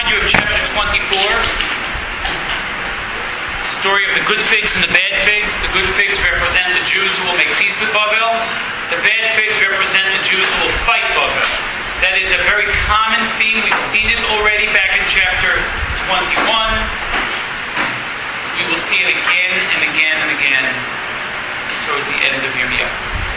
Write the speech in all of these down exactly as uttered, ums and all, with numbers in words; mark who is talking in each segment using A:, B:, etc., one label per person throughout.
A: remind you of chapter twenty-four. The story of the good figs and the bad figs. The good figs represent the Jews who will make peace with Bavel. The bad figs represent the Jews who will fight Bavel. That is a very common theme. We've seen it already back in chapter twenty-one. We will see it again and again and again towards the end of Yirmiyahu.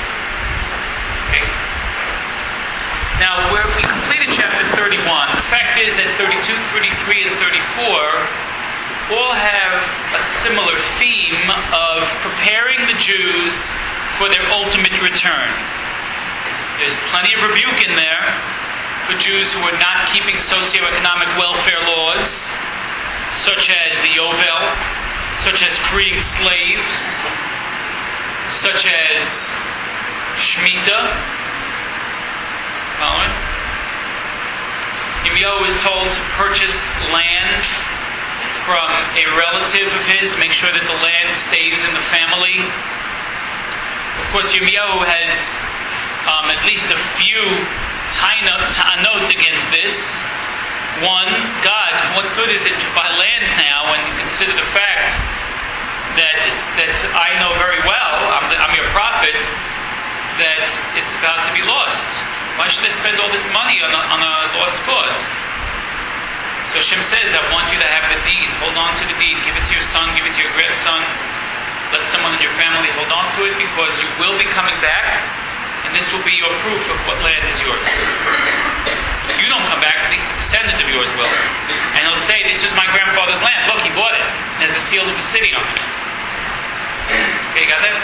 A: Okay? Now, where we completed chapter thirty-one, the fact is that thirty-two, thirty-three, and thirty-four all have a similar theme of preparing the Jews for their ultimate return. There's plenty of rebuke in there for Jews who are not keeping socioeconomic welfare laws, such as the Yovel, such as freeing slaves, such as Shemitah. Following? Yirmiyahu is told to purchase land from a relative of his, make sure that the land stays in the family. Of course, Yirmiyahu has um, at least a few ta'anot against this. One, God, what good is it to buy land now when you consider the fact that it's, that I know very well, I'm, the, I'm your prophet, that it's about to be lost. Why should I spend all this money on a, on a lost cause? So Hashem says, I want you to have the deed. Hold on to the deed. Give it to your son. Give it to your grandson. Let someone in your family hold on to it, because you will be coming back, and this will be your proof of what land is yours. If you don't come back, at least a descendant of yours will. And he'll say, this was my grandfather's land. Look, he bought it. It has the seal of the city on it. Okay, got that?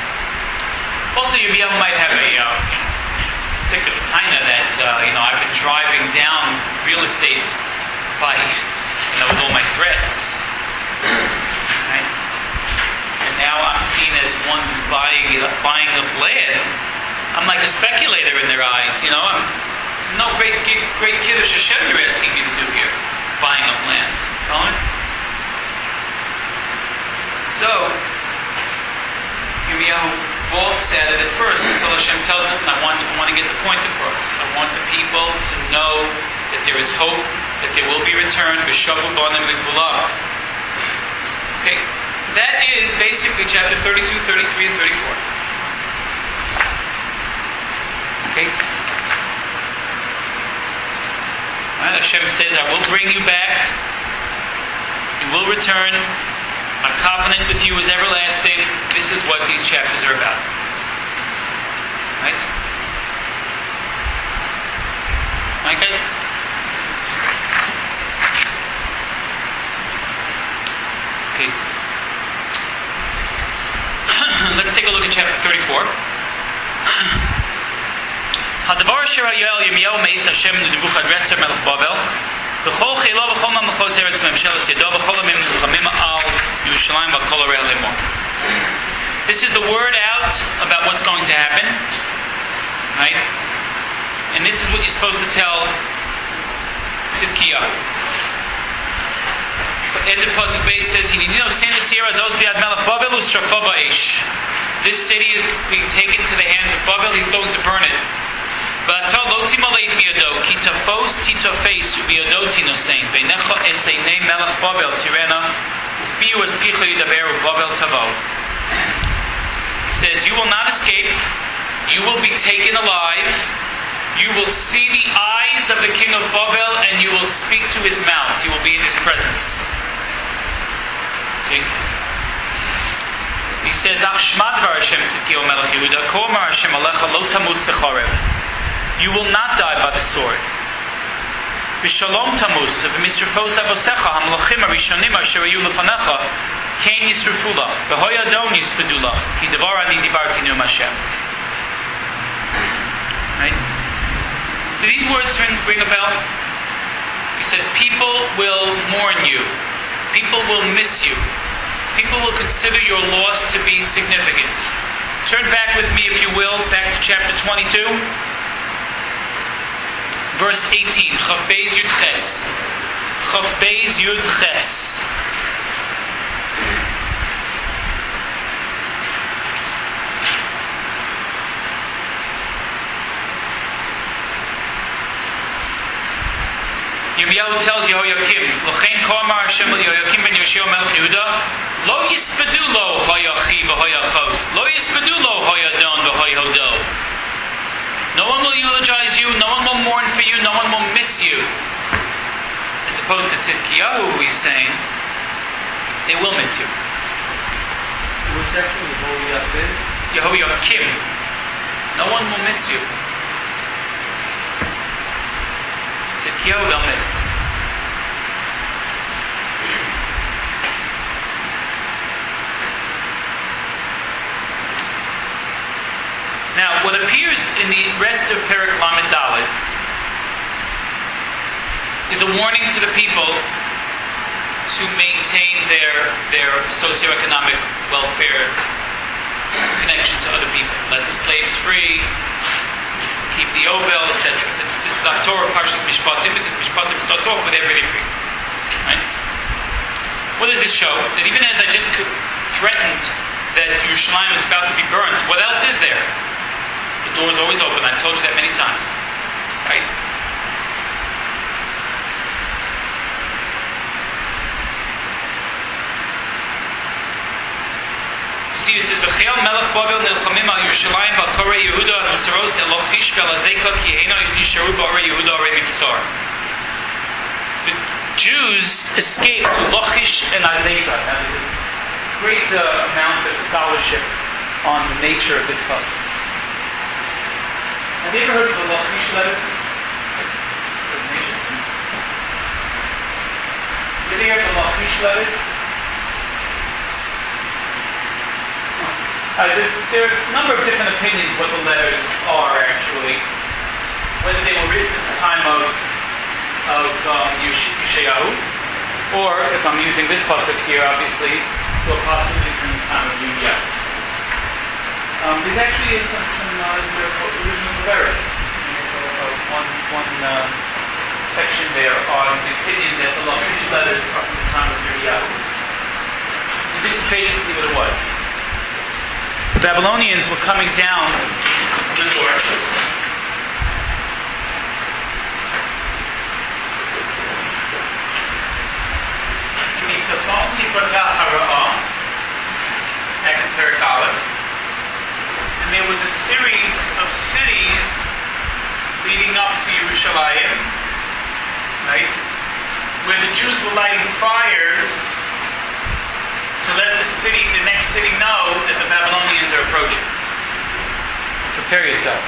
A: Also, Yirmiyahu might have a uh, particular taina that, uh, you know, I've been driving down real estate by, you know, with all my threats. Right? And now I'm seen as one who's buying buying of land. I'm like a speculator in their eyes, you know. I'm, this is no great great kiddush Hashem you're asking me to do here, buying of land. Following? So, Yirmiyahu balks at it at first until Hashem tells us, and I want, I want to get the point across. I want the people to know that there is hope, that there will be return. Okay, that is basically chapter thirty-two, thirty-three, and thirty-four. Okay. Alright, Hashem says, I will bring you back. You will return. My covenant with you is everlasting. This is what these chapters are about. Right? Right, guys? Okay. Let's take a look at chapter thirty-four. Hadavar asher hayel Yirmiyahu meis Hashem Nebuchadnezzar melech Bavel v'chol chayla v'chol mamlechos eretz memshelas Yedo v'chol hamim nechamim al Yerushalayim v'kol arei lemo. This is the word out about what's going to happen, right? And this is what you're supposed to tell Tzidkiyahu. End of Pasuk Beis says, this city is being taken to the hands of Bavel. He's going to burn it. But he says, you will not escape. You will be taken alive. You will see the eyes of the king of Bavel, and you will speak to his mouth. You will be in his presence. Okay. He says, you will not die by the sword. B'shalom tamus, v'misrufos avosecha, hamlochim harishonim asher hayu lefanecha, kein yisrufu lach, v'hoyadon yispedu lach, ki davar ani dibarti ne'um Hashem. Right? Do these words ring, ring a bell? He says, people will mourn you. People will miss you. People will consider your loss to be significant. Turn back with me, if you will, back to chapter twenty-two. Verse eighteen. Chaf Beis Yud Ches. Chaf Beis Yud Ches. Yirmiyahu tells Yehoyakim, L'chein Komar Hashem Yehoyakim ben Yoshio Melech Yehuda, Lo yispadu lo hoyachi v'hoyachos, Lo yispadu lo hoyadon v'hoyhodo. No one will eulogize you, no one will mourn for you, no one will miss you. As opposed to Tzidkiyahu, who he's saying, they will miss you.
B: Who's that from?
A: Yehoyakim. No one will miss you. Tzidkiyahu they'll miss. Now, what appears in the rest of Perek Lamed Daled is a warning to the people to maintain their their socioeconomic welfare connection to other people. Let the slaves free, keep the Ovel, et cetera. This is the Torah Parshas Mishpatim, because Mishpatim starts off with everything free. Right? What does this show? That even as I just threatened that Yerushalayim is about to be burnt, what else is there? The door is always open. I've told you that many times. Right? You see, it says, "V'chayal melech Bavel nilchamim al Yerushalayim v'al korei Yehuda and Usaros el Lochish v'al Azeka ki yeheino yisharu ba'orei Yehuda orei mitzar." The Jews escaped to Lochish and Azeka. Now, there's a great uh, amount of scholarship on the nature of this pasuk. Have you ever heard of the Lachish letters? Did you hear of the Lachish letters? Uh, there, there are a number of different opinions what the letters are actually. Whether they were written at the time of of um, Yeshayahu, or if I'm using this pasuk here, obviously, or possibly from the time of Yirmiyahu. Um, there's actually some, some uh, original Veret. Uh, one one uh, section there on the opinion that the Lachish letters are from the time of Yirmiyahu. This is basically what it was. The Babylonians were coming down the north. It's a Bom Tipotah Hara'ah, back in Perek Aleph. And there was a series of cities leading up to Yerushalayim, right? Where the Jews were lighting fires to let the city, the next city, know that the Babylonians are approaching. Prepare yourselves.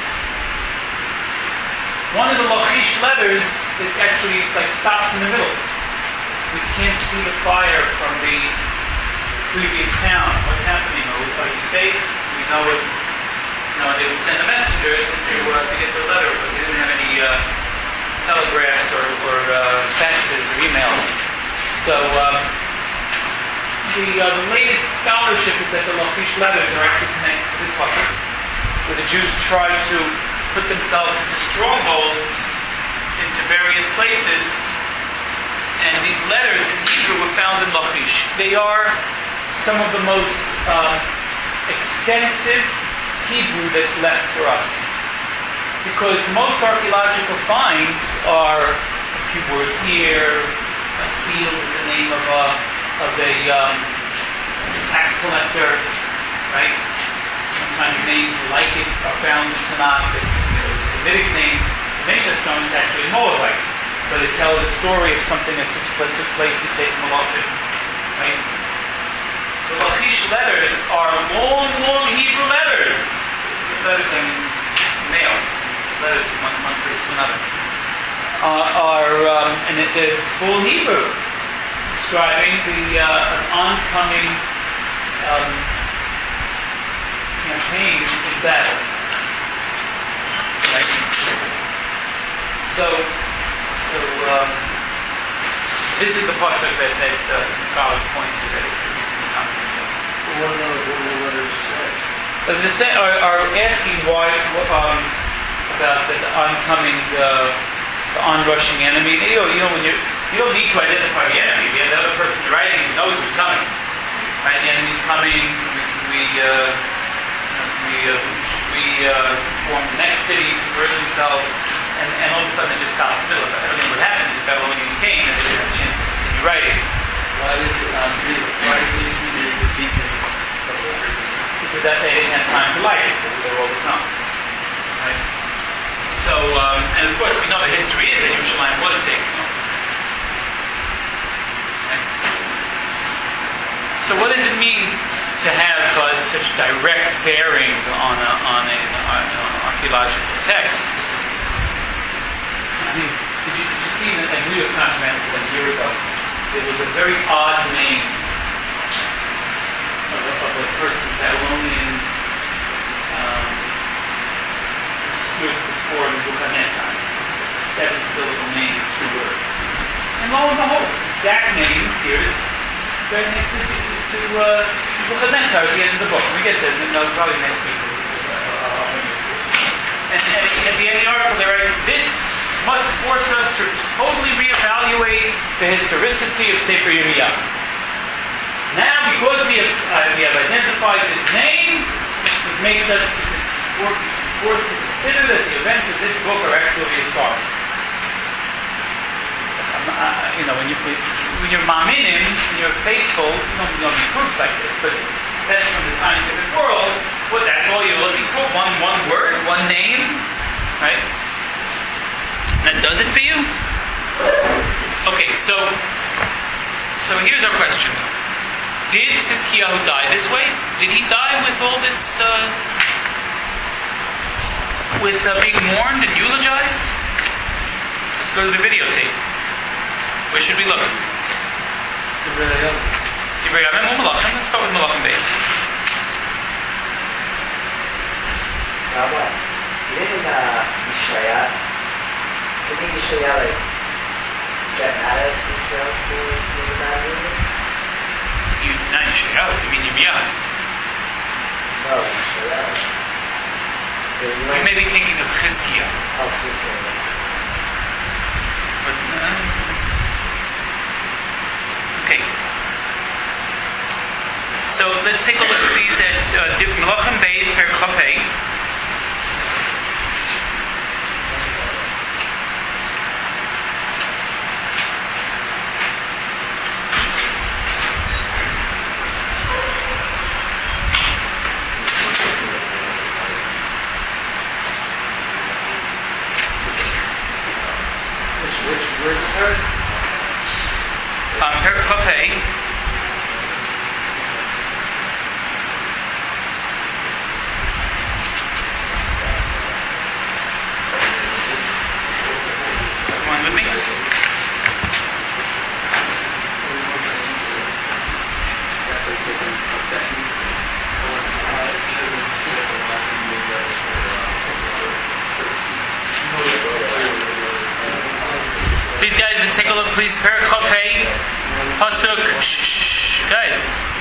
A: One of the Lachish letters is actually it's like stops in the middle. We can't see the fire from the previous town. What's happening? Are you safe? We know it's. You know, they would send the messengers to uh, to get the letter because they didn't have any uh, telegraphs or, or uh, faxes or emails. So um, the uh, the latest scholarship is that the Lachish letters are actually connected to this pasuk, where the Jews try to put themselves into strongholds into various places, and these letters in Hebrew were found in Lachish. They are some of the most uh, extensive Hebrew that's left for us, because most archaeological finds are a few words here, a seal with the name of a of a um, tax collector, right? Sometimes names like it are found in Tanakh. There's you know, Semitic names. The Mesha stone is actually Moabite, but it tells a story of something that took, that took place in Sefer Malachim, right? The Lachish letters are long, long Hebrew letters. Letters, I mean, mail. Letters from one, one place to another. Uh, are, um, and they're full Hebrew, describing the uh, an oncoming um, campaign in battle. Right? So, so um, this is the pasuk that, that uh, some scholars point to that it could be from something.
B: What are the letters say?
A: But the say are, are asking why um, about the, the oncoming, uh, the onrushing enemy. You know, you know, when you you don't need to identify the enemy. The other person you're writing knows who's coming. Right? The enemy's coming. We uh, we uh, we uh, form the next city to burn themselves, and, and all of a sudden it just stops in the middle of it. I don't know what happened. The Babylonians Um,
B: Why did you see the, the beacon?
A: because that they didn't have time to light it because they were overcome. Right? So, um, and of course, we know the history is that Yerushalayim was taken. Right? So, what does it mean to have uh, such direct bearing on a, on a, on an archaeological text? This is this. I mean, did you did you see that like New York Times ran this like a year ago? There was a very odd name of a, of a person's Babylonian um, who stood before Nebuchadnezzar. A seven-syllable name, two words. And lo and behold, this exact name appears right next to, to uh, Nebuchadnezzar at the end of the book. We get there, no, probably next week. And, and at the end of the article, they write, this must force us to totally reevaluate the historicity of Sefer Yirmiyah. Now, because we have, uh, we have identified this name, it makes us forced to consider that the events of this book are actually historic. Um, uh, you know, when, you, when you're ma'aminim, when you're faithful, you don't, you don't need proofs like this, but that's from the scientific world. Well, that's all you're looking for? One, one word, one name, right? That does it for you? Okay, so so here's our question. Did Tzidkiyahu die this way? Did he die with all this, uh, with uh, being mourned and eulogized? Let's go to the videotape. Where should we look? Divrei Yamim or Malachim? Let's start with Malachim base.
C: Rabbi, didn't uh, Yeshaya, didn't Yeshaya like get mad at Israel for doing that movie?
A: You, not Yeshaya, you mean Yirmiyah?
C: No, Yeshaya.
A: You may be thinking of Chizkiah.
C: Oh, Chizkiah.
A: But, uh, okay. So let's take a look at these at uh, Malachim Beis Per Chafei. Um, Per Chafei. Everyone with me? Please, guys, let's take a look, please. Per Chafei, Pasuk. Shh, shh, guys.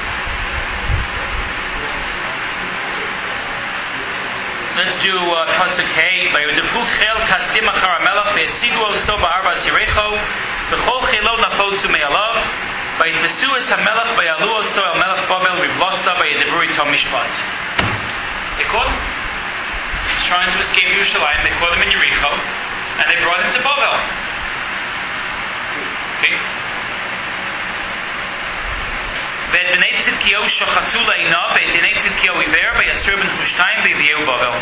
A: Let's do uh, Pasuk Hey. Vayodefru Chel kastim achar hamelach ve'esidu oso ba'arbas yirecho v'chol chelo nafotzu me'alav vayitbesu es hamelach vayalu oso el melech Babel rivlosa vayedebru ito mishpat. They caught him. He's trying to escape Yerushalayim. They caught him in Yericho, and they brought him to Babel. Okay. V'ednei Tzidkiyahu shachatu le'inav v'ednei Tzidkiyahu iver v'yasir ben Chushtaim v'yivyehu Babel.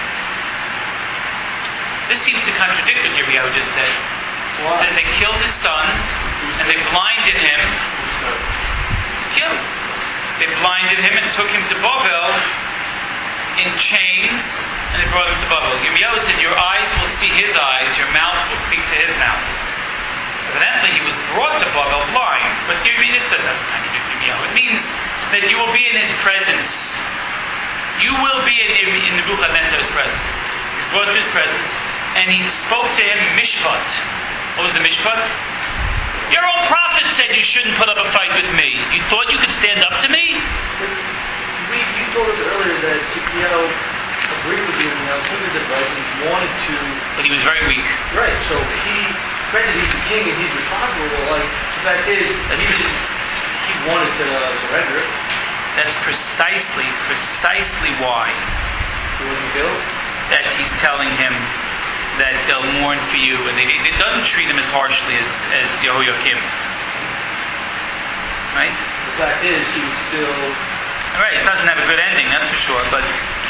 A: This seems to contradict what Yirmiyahu just said. It says they killed his sons and they blinded him. Tzidkiyahu. They blinded him and took him to Babel in chains, and they brought him to Babel. Yirmiyahu said, your eyes will see his eyes, your mouth will speak to his mouth. Evidently, he was brought to Babel blind, but it doesn't contradict Yirmiyahu. It means that you will be in his presence. You will be in, in, in Nebuchadnezzar's presence. He's brought to his presence, and he spoke to him mishpat. What was the mishpat? Your own prophet said you shouldn't put up a fight with me. You thought you could stand up to me?
B: We, you told us earlier that Tzidkiyahu agreed with you, you know, took his advice and he wanted to.
A: But he was very weak.
B: Right, so he, granted he's the king and he's responsible, but like, the fact is,
A: That's
B: he,
A: pre-
B: just, he wanted to uh, surrender.
A: That's precisely, precisely why
B: He wasn't killed.
A: that he's telling him that they'll mourn for you, and they, it doesn't treat him as harshly as, as Yehoiakim. Right?
B: The fact is, he was still...
A: Right, it doesn't have a good ending, that's for sure, but...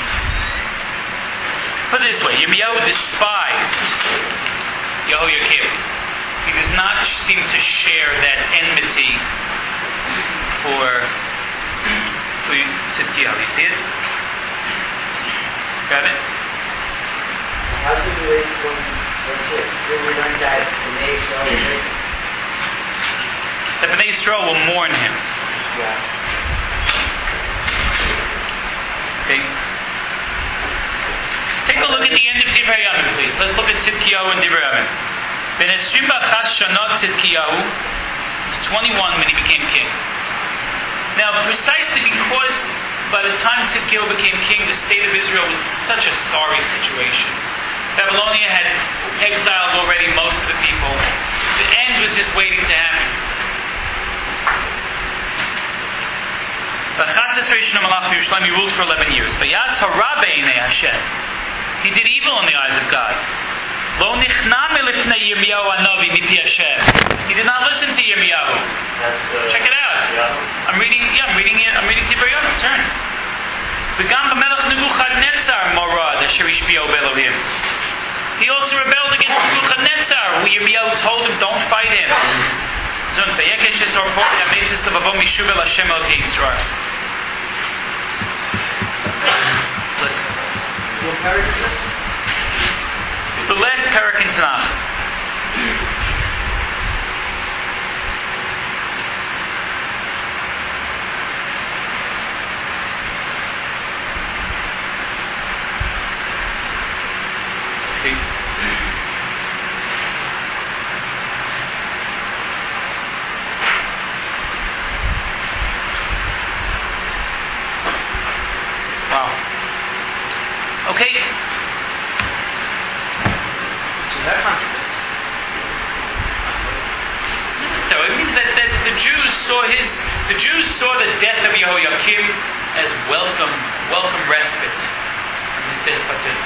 A: Put it this way, Yirmiyahu despised Yehoiakim. He does not seem to share that enmity for, for Tzidkiyahu. You see it? Got it?
C: How do we relate from when we learned that the Bnei Yisrael will listen?
A: That Bnei Yisrael will mourn him.
C: Yeah.
A: Okay? Take a look at the end of Divrei Yamim, please. Let's look at Tzidkiyahu and Divrei Yamim. Ben Esrim B'Chas Shanot Tzidkiyahu was twenty-one when he became king. Now, precisely because by the time Tzidkiyahu became king, the state of Israel was in such a sorry situation. Babylonia had exiled already most of the people. The end was just waiting to happen. B'Chas Esrei Malach Yerushalayim, he ruled for eleven years. V'yas hara b'einei Hashem. He did evil in the eyes of God. Lo nichna melifnei Yirmiyahu hanavi mipi Hashem. He did not listen to Yirmiyahu.
D: Uh,
A: Check it out.
D: yeah.
A: I'm reading. Yeah, I'm reading it. I'm reading Divrei Yamim. Turn. V'gam b'melech Nebuchadnezzar morad asher ishpiyahu b'Elohim. He also rebelled against Nebuchadnezzar, who Yirmiyahu told him, "Don't fight him." Zun v'yekesh esor por yametzis levavom mishuv el Hashem Elokei Yisrael. Listen.
B: What parak is this?
A: The last parak in Tanakh. Okay. Wow. Okay.
B: So that contradicts.
A: So it means that, that the Jews saw his the Jews saw the death of Yehoiakim as welcome welcome respite from his despotism.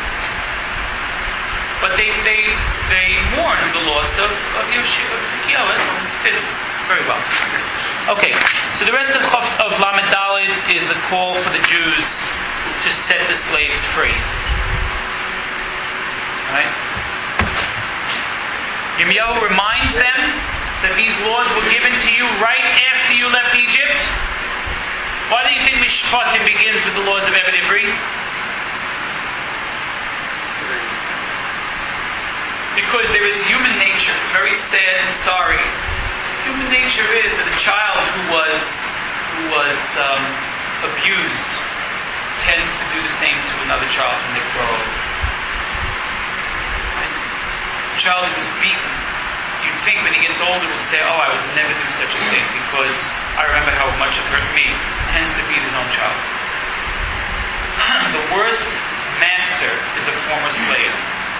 A: But they they they mourned the loss of of Yoshua of Tzidkiyahu. That's what it fits very well. Okay, so the rest of Chof, of Lamed Daled is the call for the Jews to set the slaves free. Right? Yirmiyahu reminds them that these laws were given to you right after you left Egypt. Why do you think Mishpatim begins with the laws of Ebed Ivri? Because there is human nature. It's very sad and sorry. Human nature is that a child who was who was um, abused tends to do the same to another child when they grow old. Right? A child who was beaten, you'd think when he gets older would say, "Oh, I would never do such a thing because I remember how much it hurt me." Tends to beat his own child. The worst master is a former slave.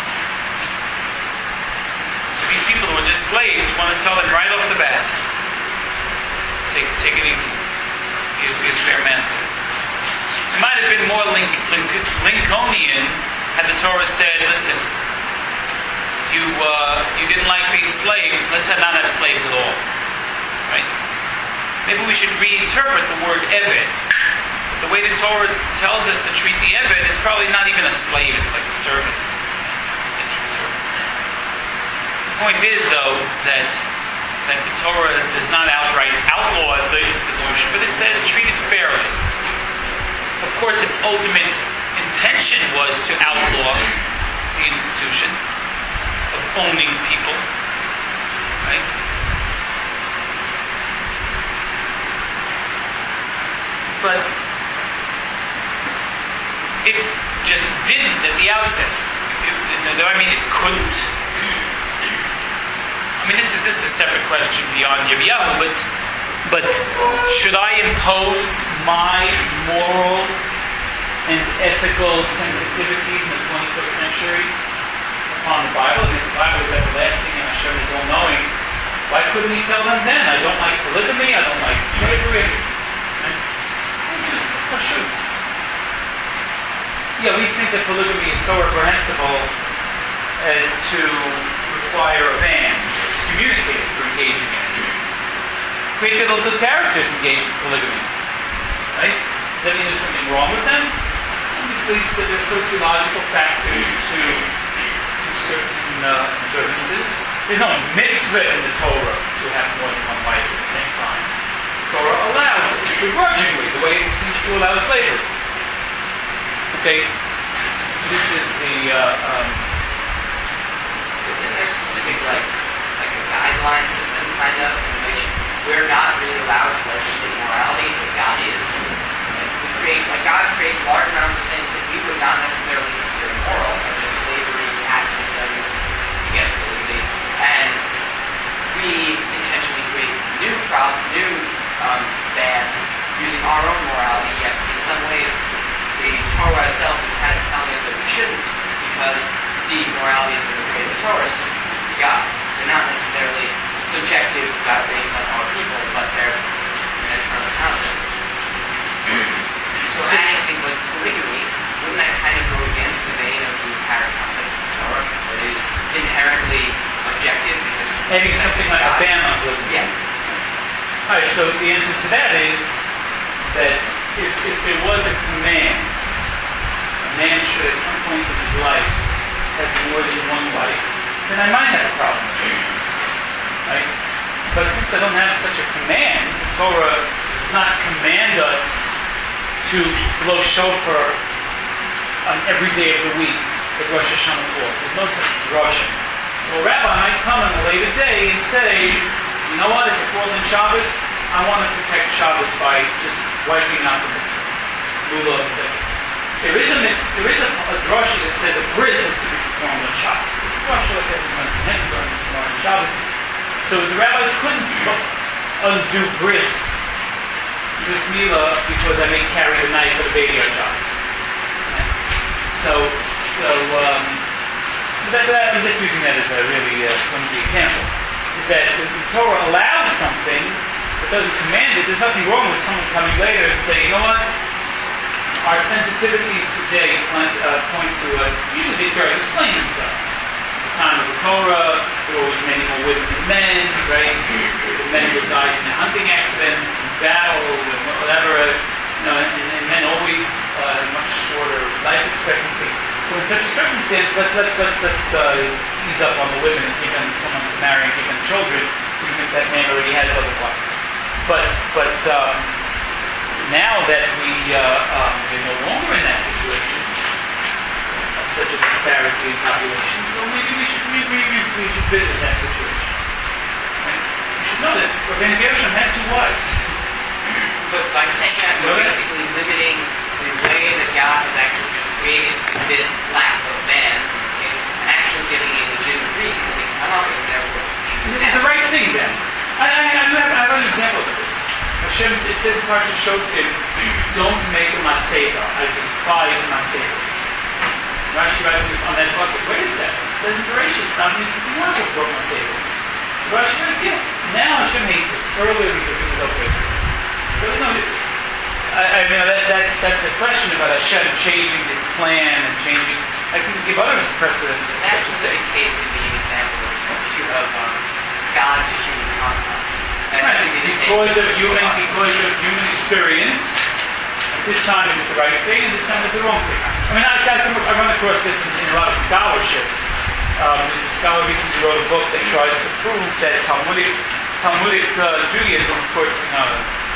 A: So these people who are just slaves want to tell them right off the bat, take take it easy. Be, be a fair master. It might have been more Link, Link, Lincolnian had the Torah said, "Listen, you uh, you didn't like being slaves. Let's not have slaves at all." Right? Maybe we should reinterpret the word Eved. The way the Torah tells us to treat the Eved, it's probably not even a slave. It's like a servant. Indentured servant. The point is, though, that that the Torah does not outright outlaw the institution, but it says treat it fairly. Of course, its ultimate intention was to outlaw the institution of owning people, right? But it just didn't at the outset. It, it, I mean, it couldn't. I mean, this is this is a separate question beyond Yirmiyahu, but but should I impose my moral and ethical sensitivities in the twenty-first century upon the Bible? Because the Bible is everlasting and Hashem is all-knowing. Why couldn't He tell them then? I don't like polygamy. I don't like slavery. Oh, shoot. Yeah, we think that polygamy is so reprehensible as to require a ban, excommunicated for engaging in it. great biblical characters engaged in polygamy. Right? Does that mean there's something wrong with them? Obviously, so there's sociological factors to, to certain uh, observances. There's no mitzvah in the Torah to have more than one wife at the same time. The Torah allows it begrudgingly, the way it seems to allow slavery. Okay, this is the. Uh, um,
D: Isn't there specific, like, like a guideline system, kind of, in which we're not really allowed to legislate morality, but God is? Like, we create, like, God creates large amounts of things that we would not necessarily consider moral, such as slavery, caste systems, I guess, polygamy, and we intentionally create new problem, new um, bans using our own morality. Yet, in some ways, the Torah itself is kind of telling us that we shouldn't, because these moralities that are created in the Torah are specific to God. They're not necessarily subjective, God based on our people, but they're an eternal concept. So adding things like polygamy, wouldn't that kind of go against the vein of the entire concept of the Torah, where it is inherently objective because it's
A: Adding something like
D: God?
A: a ban on polygamy.
D: Yeah.
A: Alright, so the answer to that is that if, if there was a command, a man should at some point in his life have more than one wife, then I might have a problem with it. Right? But since I don't have such a command, the Torah does not command us to blow shofar on every day of the week that Rosh Hashanah falls. There's no such drasha. So a rabbi might come on a later day and say, you know what, if it falls on Shabbos, I want to protect Shabbos by just wiping out the mitzvah, lulav, et cetera. There is a mitzvah, there is a, a drasha that says a bris is to be performed on Shabbos. There's a drasha like everyone's in on Shabbos. So the rabbis couldn't undo bris, bris milah, because I may carry the knife of the baby on Shabbos. Right? So, so um, that, that, I'm just using that as a really uh, clumsy example. Is that the Torah allows something but doesn't command it. There's nothing wrong with someone coming later and saying, you know what, our sensitivities today point, uh, point to, uh, usually they try to explain themselves. At the time of the Torah, there were always many more women than men, right? The men would die in hunting accidents, in battle, and whatever, you know, and, and men always uh, had much shorter life expectancy. So in such a circumstance, let, let, let's, let's uh, ease up on the women and give them someone who's marrying, give them children, even if that man already has other wives. But, but um, now that we, uh, um, we're no longer in that situation, of such a disparity in population, so maybe we should, we, we, we should visit that situation. Right? You should know that Rabbeinu Gershom had two wives.
D: But by saying that, we're basically limiting the way that God has actually created this lack of man, in this case, and actually giving a legitimate reason to come up with therefore.
A: It's the right thing then. I, I, I, have, I have other examples of this. Hashem, it says in Parshat Shoftim, don't make a matzeva. I despise matzevas. Rashi writes on that pasuk, wait a second. It says in Bereshit, not means to be not to broke matzevas. So Rashi writes, yeah, now Hashem hates it. Earlier we could do it okay. So, you know, I, I mean, that, that's, that's a question about Hashem changing his plan and changing. I can give other precedents.
D: That specific case could be an example of, of um, God to human compromise.
A: Right. Because of human, because of human experience, at this time it was the right thing, and this time it was the wrong thing. I mean, I, I, I run across this in, in a lot of scholarship. Um, there's a scholar recently wrote a book that tries to prove that Talmudic, Talmudic uh, Judaism, of course, you know,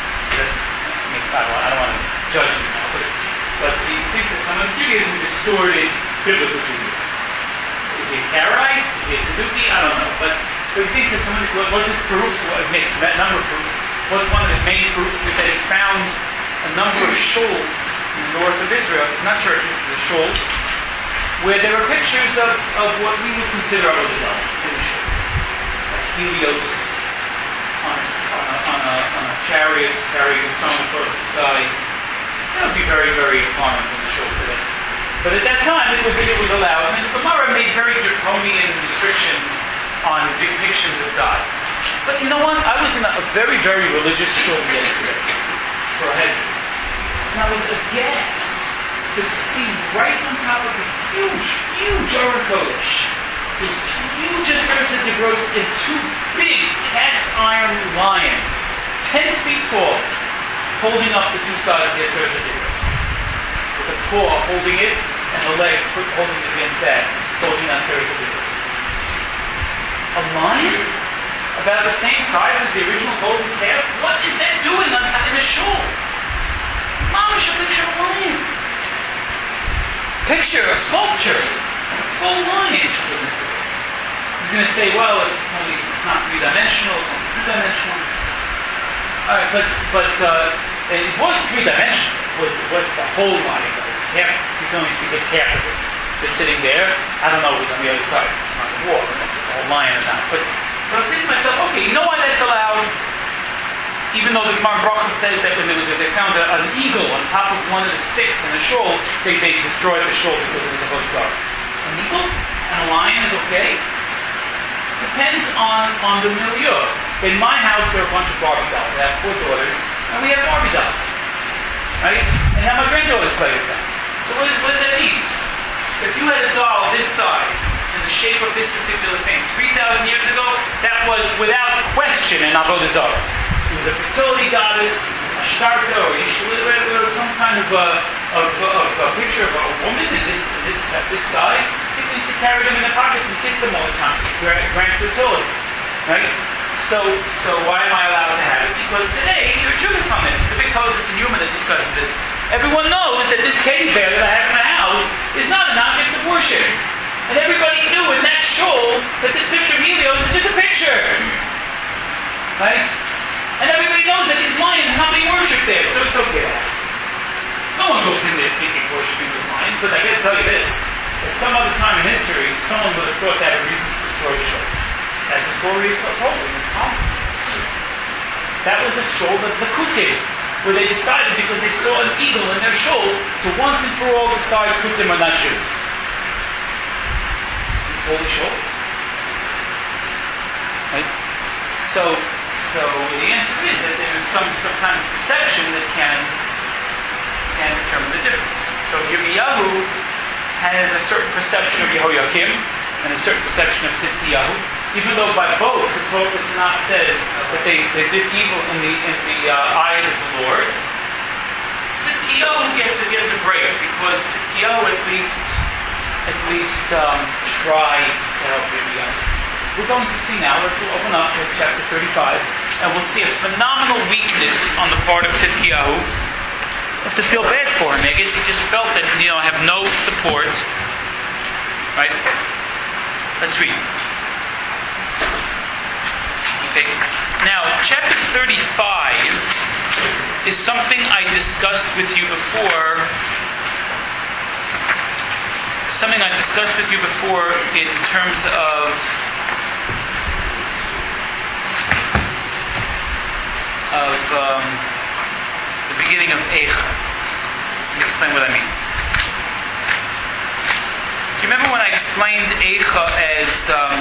A: I, mean, I, don't, I don't want to judge him now, but, but he thinks that Talmudic Judaism distorted biblical Judaism. Is he a Karaite? Is he a Saduki? I don't know, but. But he thinks that someone, what's his proof? Well, it makes a number of proofs. What's one of his main proofs is that he found a number of shuls in the north of Israel. It's not churches, but shuls, where there are pictures of, of what we would consider Avodah Zarah in the shuls. Like Helios on a, on, a, on, a, on a chariot carrying the sun across the sky. That would be very, very abhorrent in the shul today. But at that time, it was, it was allowed. And the Gemara made very draconian restrictions on depictions of God. But you know what? I was in a, a very, very religious shul yesterday for a hesed. And I was aghast to see right on top of the huge, huge Aron Kodesh, this huge Aseret Dibros and two big cast iron lions feet tall, holding up the two sides of the Aseret Zedikos. With the paw holding it, and the leg holding it against that, holding the Aseret Zedikos. A lion? About the same size as the original golden calf? What is that doing on top in a shul? Mamish, a picture of a lion. Picture, a sculpture, a full lion. Goodness gracious. He's going to say, well, it's, it's only it's not three-dimensional, it's only two-dimensional. All right, but but uh, it was three-dimensional. It was, it was the whole lion. It was half, you can only see this half of it. Just sitting there. I don't know, it was on the other side, on the wall. I don't know if it's a whole lion or not. But, but I'm thinking to myself, okay, you know why that's allowed? Even though the Gemara Bracha says that when there was a, they found a, an eagle on top of one of the sticks in the shul, they, they destroyed the shul because it was a hotzar. An eagle and a lion is okay? Depends on, on the milieu. In my house, there are a bunch of Barbie dolls. I have four daughters, and we have Barbie dolls. Right? And now my granddaughters play with them. So what, is, what does that mean? If you had a doll this size, in the shape of this particular thing, three thousand years ago, that was without question an Avodah Zarah. It was a fertility goddess, a shtarta, or Yeshua, or some kind of a, of, of a picture of a woman in this, this, at this size. People used to carry them in their pockets and kiss them all the time to grant fertility. Right? So, so why am I allowed to have it? Because today, you're Jewish on this. It's a big Tosfos in Yuma that discusses this. Everyone knows that this teddy bear that I have in my house is not an object of worship. And everybody knew in that shul that this picture of Helios is just a picture. Right? And everybody knows that these lions are not being worshipped there, so it's okay. No one goes in there thinking worshipping these lions, but I got to tell you this. At some other time in history, someone would have thought that a reason to destroy the shul. As the story is told in the Talmud. That was the shul of the Kutim, where they decided, because they saw an eagle in their shul, to once and for all decide Kutim are not Jews. It's holy shul. Right? So, so the answer is that there is some sometimes perception that can can determine the difference. So Yirmiyahu has a certain perception of Yehoiakim and a certain perception of Tzidkiyahu. Even though by both the Torah Tanakh says that they, they did evil in the in the uh, eyes of the Lord, Tzidkiyahu gets gets a break because Tzidkiyahu at least at least um, tried to help Yirmiyahu. We're going to see now. Let's open up to chapter thirty-five, and we'll see a phenomenal weakness on the part of Tzidkiyahu. I have to feel bad for him. I guess he just felt that, you know, I have no support. Right? Let's read. Okay. Now, chapter thirty-five is something I discussed with you before. Something I discussed with you before in terms of of um, the beginning of Eicha. Let me explain what I mean. Do you remember when I explained Eicha as um,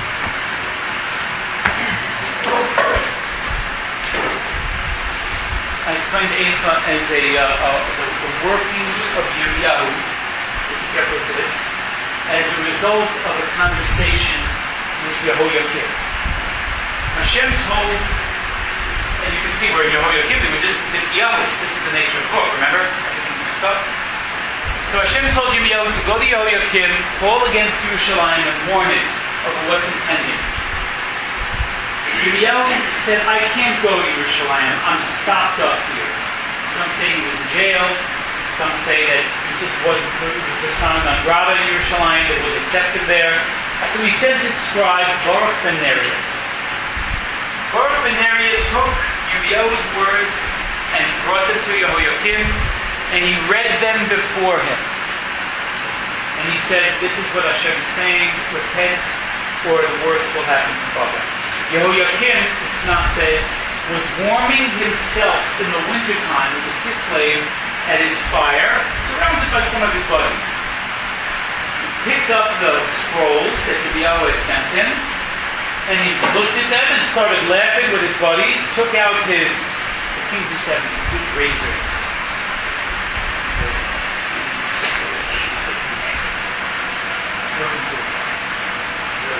A: I explained Eicha as a, uh, uh, the, the workings of Yirmiyahu, let's be careful to this, as a result of a conversation with Yehoiakim. Hashem told, and you can see where Yehoiakim, they were just Tzidkiyahu. This is the nature of the book, remember? Everything's mixed up. So Hashem told Yirmiyahu to go to Yehoiakim, call against Yerushalayim, and warn it of what's impending. Yirmiyahu said, I can't go to Yerushalayim. I'm stopped up here. Some say he was in jail. Some say that he just wasn't good. He was persona non grata in Yerushalayim. They would accept him there. So he sent his scribe, Baruch ben Neriah. Baruch ben Neriah took Yirmiyahu's words and brought them to Yehoiakim, and he read them before him. And he said, this is what Hashem is saying, repent, or the worst will happen to Baba. Yehoiakim, the Tanakh says, was warming himself in the wintertime with his kislev at his fire, surrounded by some of his buddies. He picked up the scrolls that Yirmiyahu had sent him, and he looked at them and started laughing with his buddies, took out his, the kings used to have these big razors.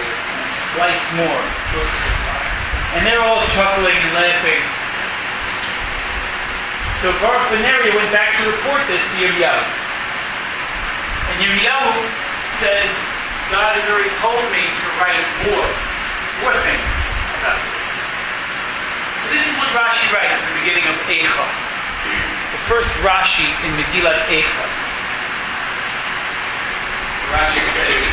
A: And sliced more. And they're all chuckling and laughing. So Baruch ben Neriah went back to report this to Yirmiyahu. And Yirmiyahu says, God has already told me to write more, more things about this. So this is what Rashi writes in the beginning of Eicha. The first Rashi in Megillat Eicha. Rashi says,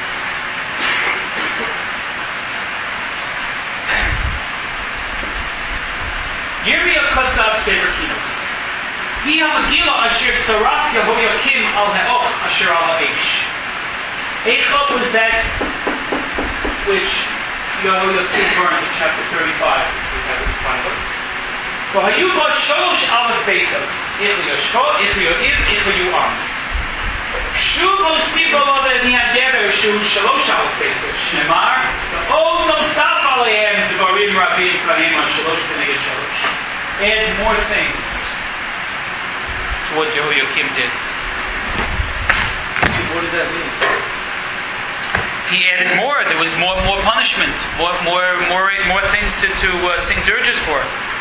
A: Yirmiyah Kasav Sefer Kinos. Hi ha-Megillah asher saraf Yehoyakim al ha'och asher al ha'esh. Eicha was that which Yehoyakim burned in chapter thirty-five, which we have in front of us. V'hayu ba sholosh aleph besos. Eicha yoshvo, eicha yoiv, eicha yu'am. Shuv hosif olav nihagerer shu shalosh aleph besos. Shnemar, v'od nosaf aleihem dvarim rabim kahem on shalosh keneged shalosh. Add more things to what Jehoiakim did.
B: What does that mean?
A: He added more. There was more, more punishment, more, more, more, more things to to uh, sing dirges for.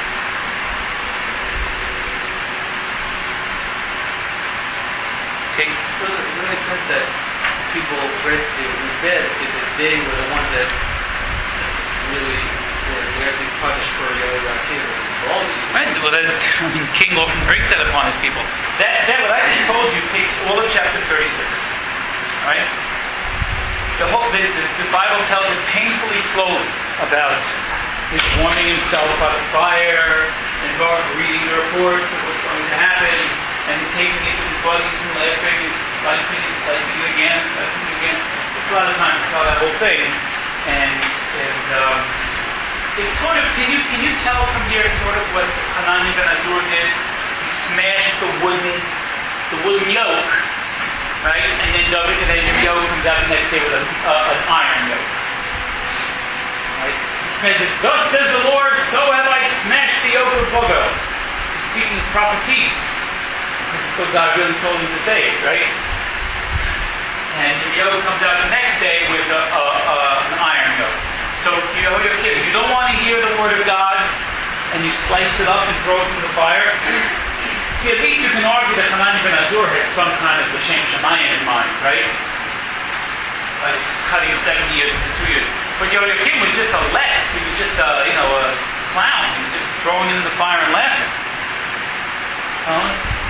A: Okay.
B: So it would make sense that people read the bed if they were the ones that really were there to be punished for Yehoiakim or all the
A: Right. Well, then, I mean, King often brings that upon his people. That, that what I just told you takes all of chapter thirty-six. Right. The whole the, the, the Bible tells it painfully slowly about his warming himself by the fire and Baruch reading the reports of what's going to happen and taking it with his buddies and laughing and slicing it, slicing it again, and slicing it again. It's a lot of time to tell that whole thing, and and um, it's sort of can you can you tell from here sort of what Hanani ben Azur did? He smashed the wooden the wooden yoke. Right? And then David, and then Yirmiyahu comes out the next day with a, uh, an iron yoke. Right? He smashes, thus says the Lord, so have I smashed the yoke of Bogo. He's speaking prophecies. This is what God really told him to say, right? And Yirmiyahu comes out the next day with a, a, a, an iron yoke. So, you know, you're kidding. You don't want to hear the word of God, and you slice it up and throw it into the fire. See, at least you can argue that Hanani ben Azur had some kind of L'Shem Shemayim in mind, right? Like cutting seventy years into two years. But Yehoiakim was just a letz. He was just a, you know, a clown. He was just throwing it in the fire and laughing. Um,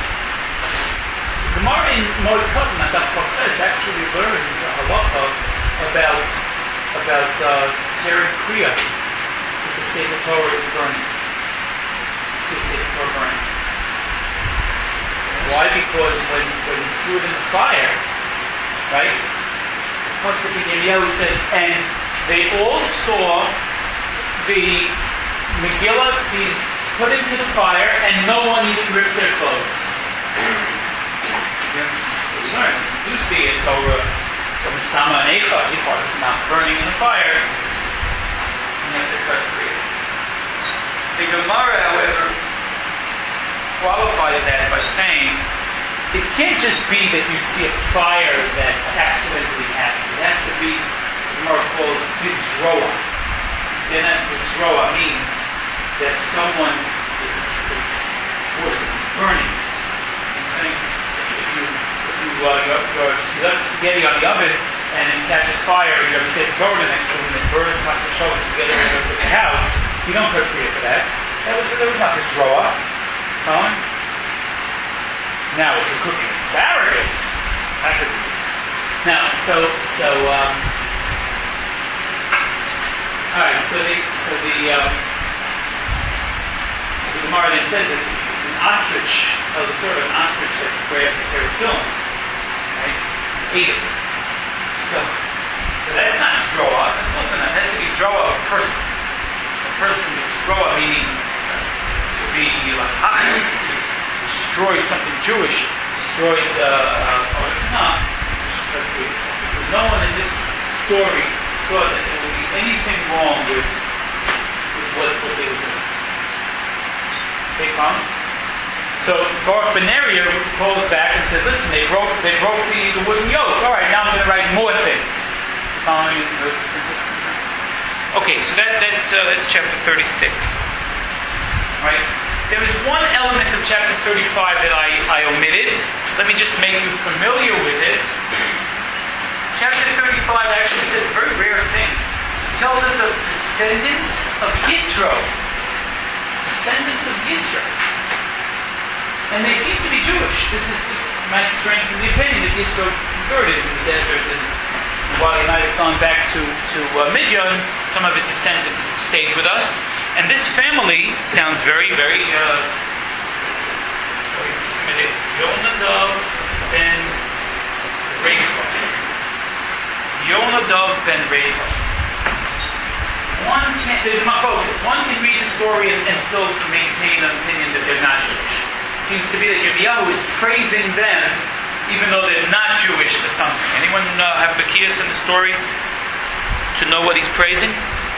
A: the Gemara in Moed Katan, Adaf Chokes, actually learns a halacha about about uh, tearing kriya if the Sefer Torah is burning. See the Sefer Torah burning. Why? Because when, when he threw it in the fire, right? Because the Yirmiyahu says, and they all saw the Megillah being put into the fire, and no one even ripped their clothes. So we learn, you do see in Torah, from the Stama and Eicha, the part is not burning in the fire, you have to cut it free. The Gemara, however, qualifies that by saying it can't just be that you see a fire that accidentally happened. It has to be what Gemara calls bizroa. So that bizroa means that someone is, is forcibly burning. I'm saying if you if you uh, you, you left spaghetti on the oven and it catches fire, you have to say the Torah next to it and it burns half the shovel together with the house. You don't put kriya for that. That was that was not bizroa. Huh? Now, if you're cooking asparagus, that could be. Now, so so um, all right. So the so the um, so the Gemara then says that an ostrich tells the story of an ostrich that grabbed a pair of film, right? Ate it. So so that's not zroa. That's also not. That has to be zroa of a person. A person is zroa meaning to be like achas, to destroy something Jewish, destroys uh, uh, or it's not. Because no one in this story thought that there would be anything wrong with, with what, what they were doing. Okay, come. So Baruch ben Neriah calls back and says, "Listen, they broke they broke the, the wooden yoke. All right, now I'm going to write more things." Following the consistent. Okay, so that that uh, that's chapter thirty-six. Right? There is one element of chapter thirty-five that I, I omitted. Let me just make you familiar with it. Chapter thirty-five actually says a very rare thing. It tells us of descendants of Yisro. Descendants of Yisro. And they seem to be Jewish. This is this might strengthen the opinion that Yisro converted in the desert, and while he might have gone back to, to uh, Midian, some of his descendants stayed with us. And this family sounds very, very, uh, very Semitic. Yonadav ben Rechel. Yonadav ben Rechel. One can, there's my focus. One can read the story and, and still maintain an opinion that they're not Jewish. It seems to be that Yirmiyahu is praising them even though they're not Jewish for something. Anyone uh, have Bekias in the story to know what he's praising?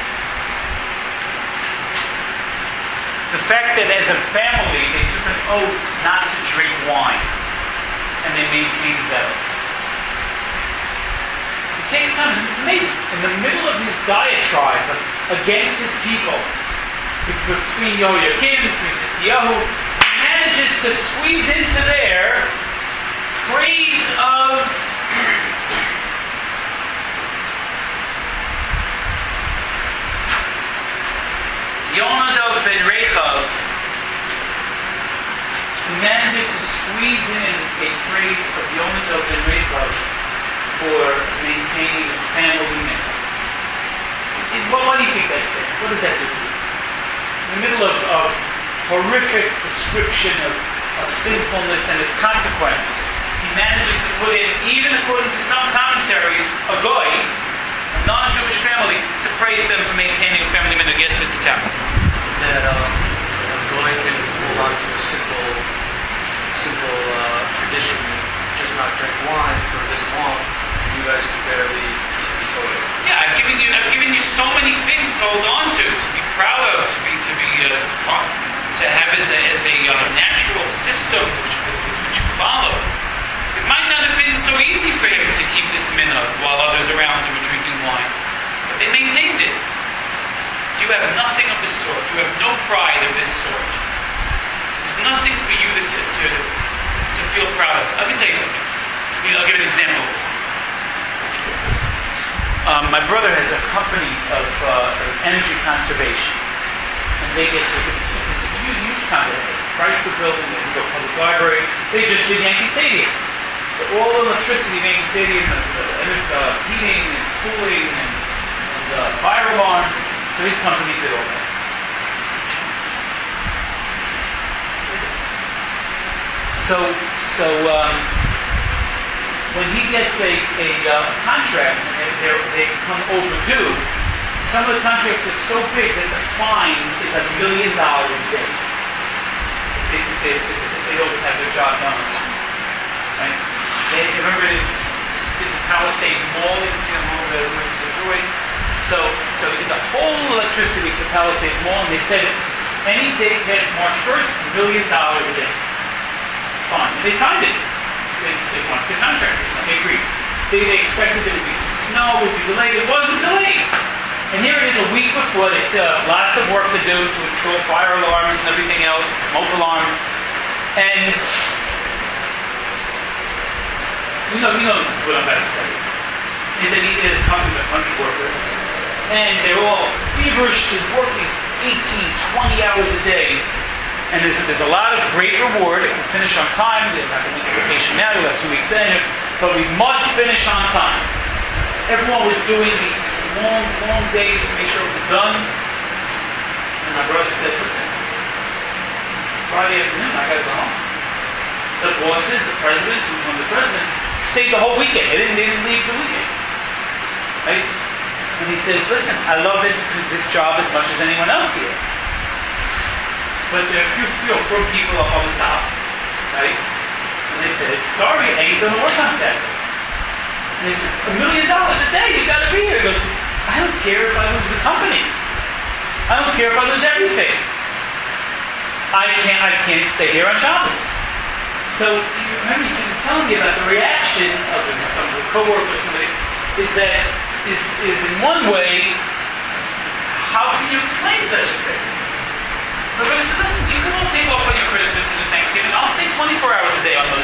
A: The fact that as a family they took an oath not to drink wine and they maintained that oath. It takes time. It's amazing. In the middle of his diatribe against his people, between Yehoiakim, between Tzidkiyahu, he manages to squeeze into there praise of Yonadav ben Rechav. He manages to squeeze in a praise of Yonadav ben Rechav for maintaining a family name. What, what do you think that's there? What does that do? In the middle of, of horrific description of, of sinfulness and its consequence, he manages to put in, even according to some commentaries, a goy, a non-Jewish family, to praise them for maintaining a family minhag. Yes, Mister Tapper.
B: That um, a goy can hold on to a simple, simple uh, tradition, just not drink wine for this long, and you guys can barely eat the Torah.
A: Yeah, I've given you, I've given you so many things to hold on to, to be proud of, to be, to be, uh, fun, to have as a, as a uh, natural system which, which you follow. It might not have been so easy for him to keep this minhag while others around him were drinking wine. But they maintained it. You have nothing of this sort. You have no pride of this sort. There's nothing for you to, to, to, to feel proud of. Let me tell you something. I'll give an example of this. Um, my brother has a company of uh, energy conservation. And they get to it's a huge, huge company. Chrysler Building, the Public Library. They just did Yankee Stadium. All the electricity in Yankee Stadium, and uh, heating and cooling and, and uh, fire alarms. So his company did all that. So, so um, when he gets a, a uh, contract and they become overdue, some of the contracts are so big that the fine is a million dollars a day. If they, if they, if they don't have their job done on time. Right? They, remember, it's in the Palisades Mall, you can see the mall that we're doing. So, so in the whole electricity for the Palisades Mall, and they said it's any day past March first, a million dollars a day. Fine. And they signed it. They, they wanted the contract. They, signed, they agreed. They, they expected there would be some snow, it would be delayed. It wasn't delayed. And here it is a week before. They still have lots of work to do to install fire alarms and everything else, smoke alarms. And You know, you know what I'm about to say. Is that he is a company of one hundred workers, and they're all feverishly working eighteen, twenty hours a day. And there's, there's a lot of great reward. If we finish on time, we have a week's vacation now, we have two weeks in, but we must finish on time. Everyone was doing these, these long, long days to make sure it was done. And my brother says, listen, Friday afternoon, I got to go home. The bosses, the presidents, who were the presidents, stayed the whole weekend. They didn't, they didn't leave the weekend. Right? And he says, listen, I love this this job as much as anyone else here. But there are a few, few poor people up on the top. Right? And they said, sorry, I ain't going to work on Saturday. And they said, a million dollars a day, you got to be here. He goes, I don't care if I lose the company. I don't care if I lose everything. I can't, I can't stay here on Shabbos. So, you remember he was telling me about the reaction of his, some of the co-workers, somebody, is that, is, is in one way, how can you explain such a thing? But I said, listen, you can all take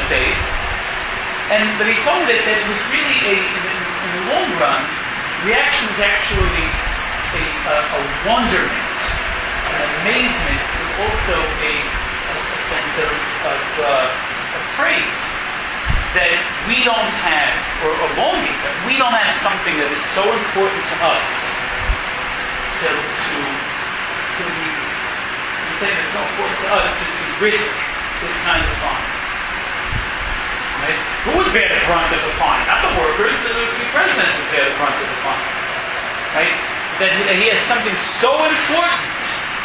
A: days. And but he told me that, that it was really a in the, in the long run, reaction was actually a, a, a wonderment, an amazement, but also a, a, a sense of of, uh, of praise that we don't have, or a longing that we don't have something that is so important to us to to to be saying that it's so important to us to, to risk this kind of fine. Right? Who would bear the brunt of the fine? Not the workers, the, the presidents would bear the brunt of the fine. Right? That he has something so important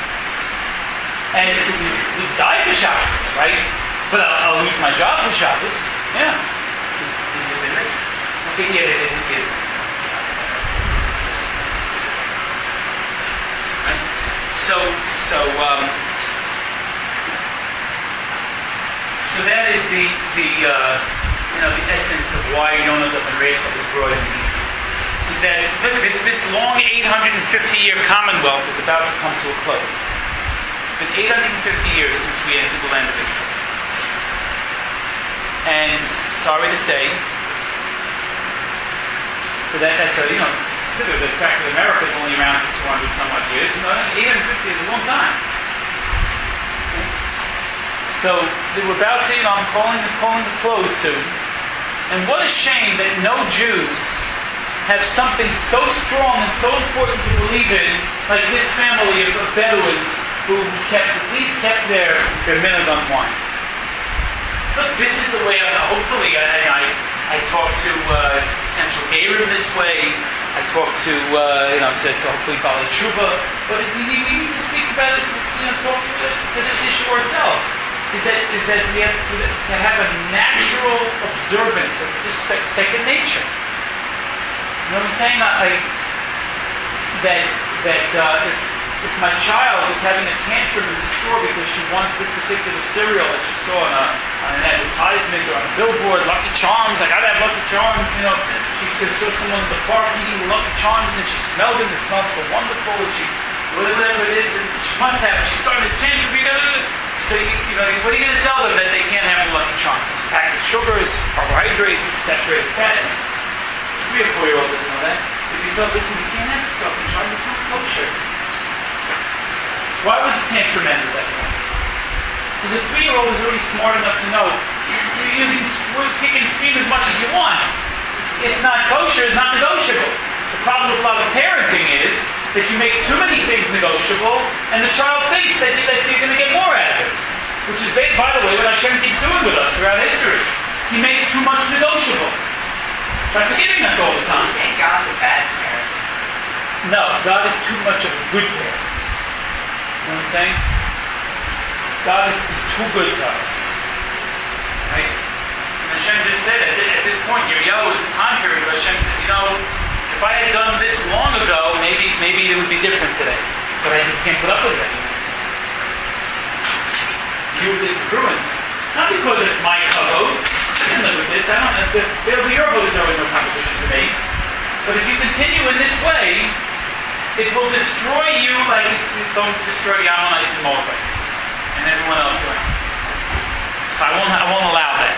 A: as to we, we die for Shabbos, right? But I'll, I'll lose my job for Shabbos. Yeah. Okay, yeah, they didn't get it. So, so, um, so that is the, the, uh, you know, the essence of why Yonah ben Rechel is brought in. Is that look, this this long eight hundred fifty year commonwealth is about to come to a close. It's been eight hundred fifty years since we entered the land of Israel. And sorry to say, so that that's a, you know, consider the fact that America is only around for two hundred some odd years. You know, eight hundred fifty is a long time. Okay? So they were about to, you know, I'm calling the calling the close soon. And what a shame that no Jews have something so strong and so important to believe in, like this family of, of Bedouins who kept at least kept their their minhag wine. Look, this is the way. I, hopefully, I, I I talk to, uh, to potential Gerim this way. I talk to uh, you know to, to hopefully Baalei Tshuva. But we need we need to speak about it. To, you know, talk to, to this issue ourselves. Is that is that we have to have a natural observance that's just like second nature. You know what I'm saying? I, I that that uh, if if my child is having a tantrum in the store because she wants this particular cereal that she saw on, a, on an advertisement or on a billboard, Lucky Charms, I gotta have Lucky Charms, you know, she saw someone in the park eating Lucky Charms and she smelled it and it smelled so wonderful and she, whatever it is, and she must have it. She's starting to tantrum, you know, so you, you know, what are you going to tell them that they can't have the Lucky Charms? It's packed with sugars, carbohydrates, saturated fat. Three or four year old doesn't know that. If you tell, listen, you can't have Lucky Charms, it's not kosher. Why would the tantrum end at that point? Because the three-year-old is already smart enough to know you, you can kick and scream as much as you want. It's not kosher, it's not negotiable. The problem with a lot of parenting is that you make too many things negotiable, and the child thinks that, that you're going to get more out of it. Which is, by the way, what Hashem keeps doing with us throughout history. He makes too much negotiable. By forgiving us all the time.
D: You're saying God's a bad parent?
A: No, God is too much of a good parent. You know what I'm saying? God is, is too good to us. Right? And Hashem just said at, at this point, Yirmiyahu is the time period where Hashem says, you know, if I had done this long ago, maybe maybe it would be different today. But I just can't put up with it anymore. You, this is ruins. Not because it's my kavod. I can live with this. I don't know. The, the your vote is always no competition to me. But if you continue in this way, it will destroy you like it's going to destroy the Ammonites and Moabites and everyone else around. So I won't. I won't allow that.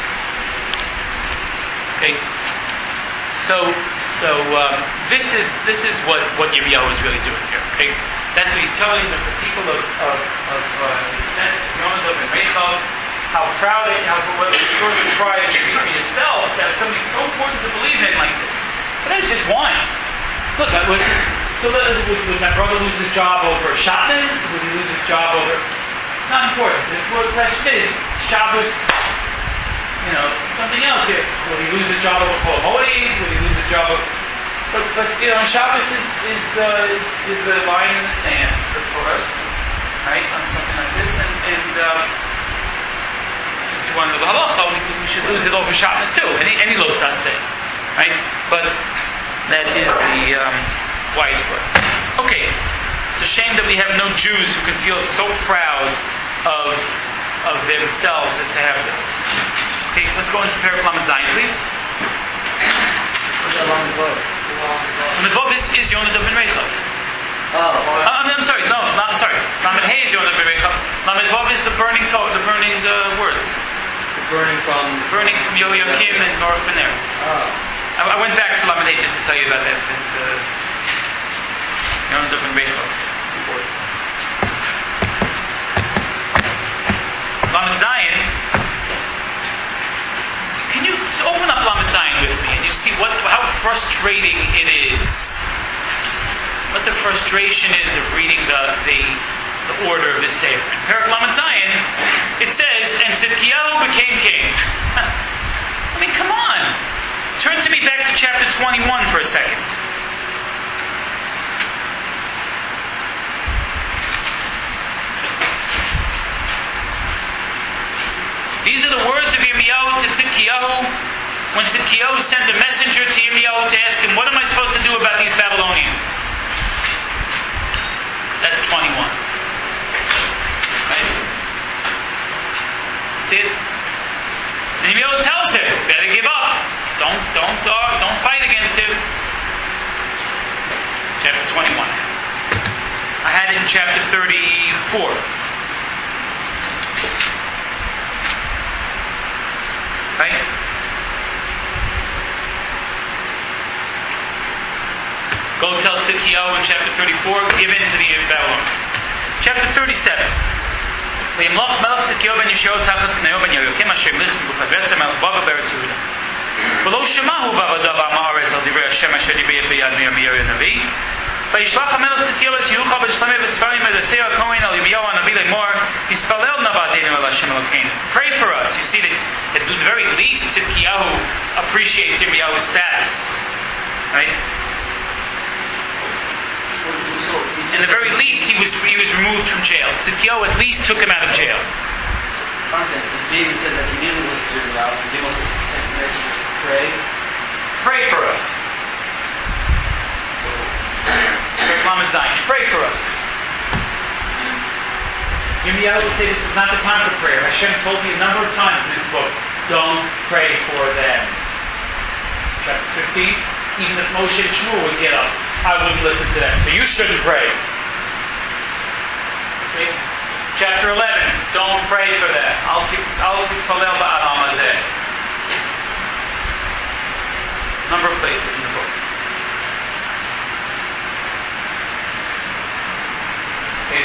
A: Okay. So, so um, this is this is what what Yirmiyahu is really doing here. Okay. That's what he's telling the, the people of of, of uh, the descendants of Yonah ben Rechel, how proud and how what the source of pride it should be for yourselves to have something so important to believe in like this. But that's just wine. Look, I would. So would, would my brother lose his job over Shabbos? Would he lose his job over... Not important. This the question is, Shabbos, you know, something else here. Would he lose his job over Chol Moed? Would he lose his job over... But, but you know, Shabbos is is, uh, is is the line in the sand for, for us, right, on something like this. And, and um, if you want to know the halacha, we, we should lose it over Shabbos too. Any, any losas say, right? But that is the... Um, why it's brought. Okay, it's a shame that we have no Jews who can feel so proud of of themselves as to have this. Okay, let's go into Perek Lamed Zayin, please.
C: What's that long word?
A: Lamed Vav is, is Yonah ben Rechel.
C: Oh,
A: uh, I mean, I'm sorry, no, not sorry. Lamed Hey is Yonah ben Rechel. Lamed Vav is the burning talk, the burning uh, words.
B: The burning from
A: burning from Yoyakim and Baruch Ben Ner.
C: Oh.
A: I, I went back to Lamed Hey just to tell you about that. It's uh, you know, up in Rishon. Lamed Zayin. Can you open up Lamed Zayin with me and you see what how frustrating it is? What the frustration is of reading the the, the order of this Sefer. In Perek Lamed Zayin, it says, and Tzidkiyahu became king. I mean, come on. Turn to me back to chapter twenty-one for a second. These are the words of Yirmiyahu to Tzidkiyahu when Tzidkiyahu sent a messenger to Yirmiyahu to ask him, what am I supposed to do about these Babylonians? That's twenty-one. Right? See it? And Yirmiyahu tells him, better give up. Don't, don't, uh, don't fight against him. Chapter twenty-one. I had it in chapter thirty-four. Right? Go tell Tzidkiyahu in chapter thirty-four, give in to the Babylon. Chapter thirty-seven. וימלוך מלך צדקיהו בן ישעיהו תחת קניהו בן יהויקים אשר המליך בגופת בבא בארץ יהודה. ולא שמעו בעבודה בעם הארץ על דברי השם אשר דיבר ביד ירמיהו הנביא. וישלח המלך צדקיהו את יהודה בן שלמה וצפרים את עשיה הכהן על ירמיהו הנביא לאמור, יספלל נא בעדנו אל השם אלוקינו. Pray for us. You see that at the very least Tzidkiyahu appreciates Yirmiyahu's status. Right? In the very least, he was he was removed from jail. Tzidkiyahu at least took him out of jail.
B: David said that he didn't listen to Yirmiyahu. He gave us a sent messengers to pray.
A: Pray for us. Lamed Zayin, pray for us. Yirmiyahu would say this is not the time for prayer. Hashem told me a number of times in this book, don't pray for them. Chapter fifteen, even if Moshe and Shmuel would get up, I wouldn't listen to them, so you shouldn't pray. Okay. Chapter eleven, don't pray for them. Al tispalel ba'adam hazeh. Number of places in the book. Okay.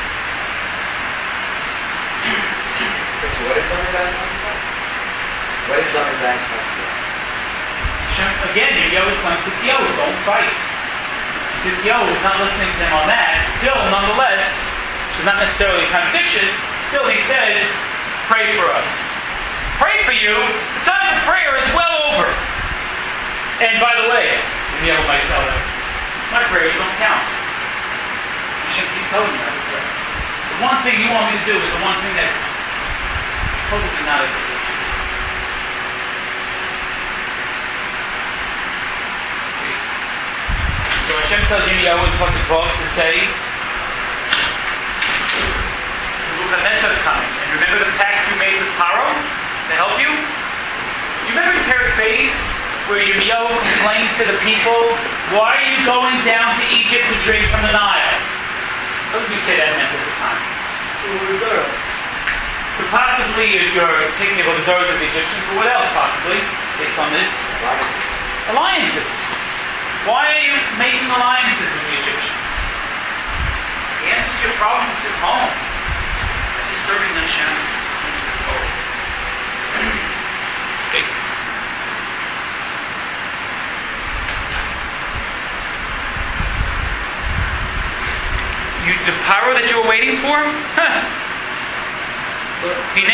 C: So what is Lamed Zayin talking about? What is Lamed Zayin talking about?
A: Again, Yirmiyahu is telling Tzidkiyahu, don't fight. Tzidkiyahu is not listening to him on that. Still, nonetheless, which is not necessarily a contradiction, still he says, pray for us. Pray for you. The time for prayer is well over. And by the way, Yirmiyahu might tell them, my prayers don't count. Hashem keeps telling me not to pray. The one thing you want me to do is the one thing that's totally not a religion. So Hashem tells Yirmiyahu in Pasuk Vav to say, Nebuchadnezzar's coming. And remember the pact you made with Paro to help you? Do you remember in Perek Beis where Yirmiyahu complained to the people, why are you going down to Egypt to drink from the Nile? What did we say that meant at the time? So possibly you're, you're taking the observers of the Egyptians, but what else possibly, based on this? Alliances. Alliances. Why are you making alliances with the Egyptians? The answer to your problems is at home. Just serving the Hashem. Okay. You, the power that you were waiting for? Huh. You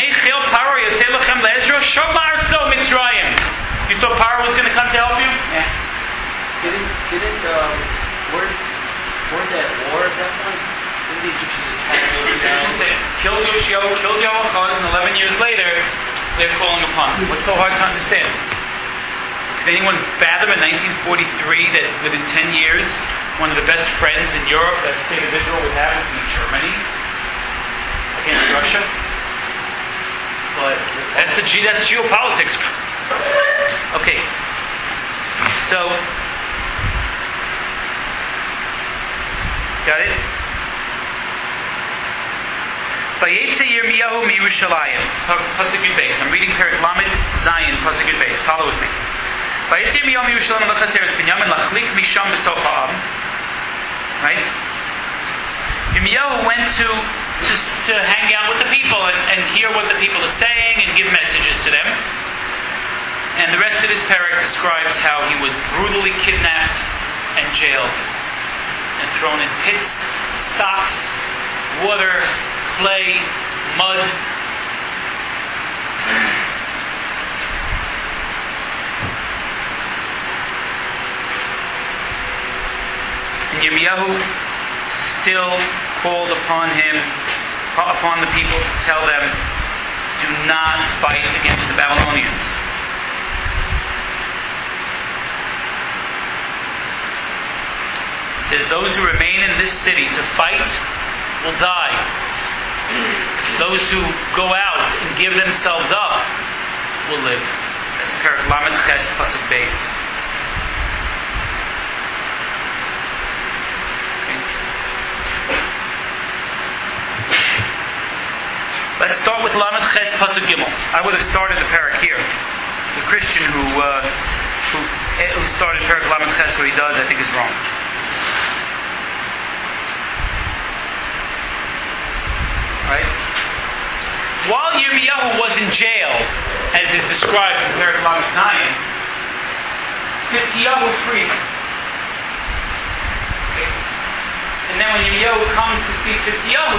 A: thought Paro was going to come to help you? Yeah.
B: Didn't, didn't, um, weren't, weren't at war at that point? Didn't the Egyptians attack
A: The Egyptians had killed Yoshio, killed Yehoachaz, and eleven years later, they're calling upon them. What's so hard to understand? Could anyone fathom in nineteen forty-three that within ten years, one of the best friends in Europe that the state of Israel would have would be Germany against Russia? But that's the G, that's geopolitics. Okay. So, got it? Vayetze Yirmiyahu miYerushalayim. Pasuk Yud Beis. I'm reading Perek Lamed Zayin, Pasuk Yud Beis. Follow with me. Vayetze Yirmiyahu miYerushalayim lechas Eretz Binyamin lachlik misham b'sof ha'am. Right? Yirmiyahu went to, to to hang out with the people and, and hear what the people are saying and give messages to them. And the rest of this parak describes how he was brutally kidnapped and jailed and thrown in pits, stocks, water, clay, mud. And Yirmiyahu still called upon him, upon the people to tell them, do not fight against the Babylonians. He says, those who remain in this city to fight will die. Those who go out and give themselves up will live. That's Perek Lamed Ches Pasuk Beis. Let's start with Lamed Ches Pasuk Gimel. I would have started the parak here. The Christian who uh, who who started Perek Lamed Ches where he does, I think, is wrong. Right? While Yirmiyahu was in jail, as is described in Perek Lamed Zayin, Tzidkiyahu freed him. Okay. And then when Yirmiyahu comes to see Tzidkiyahu,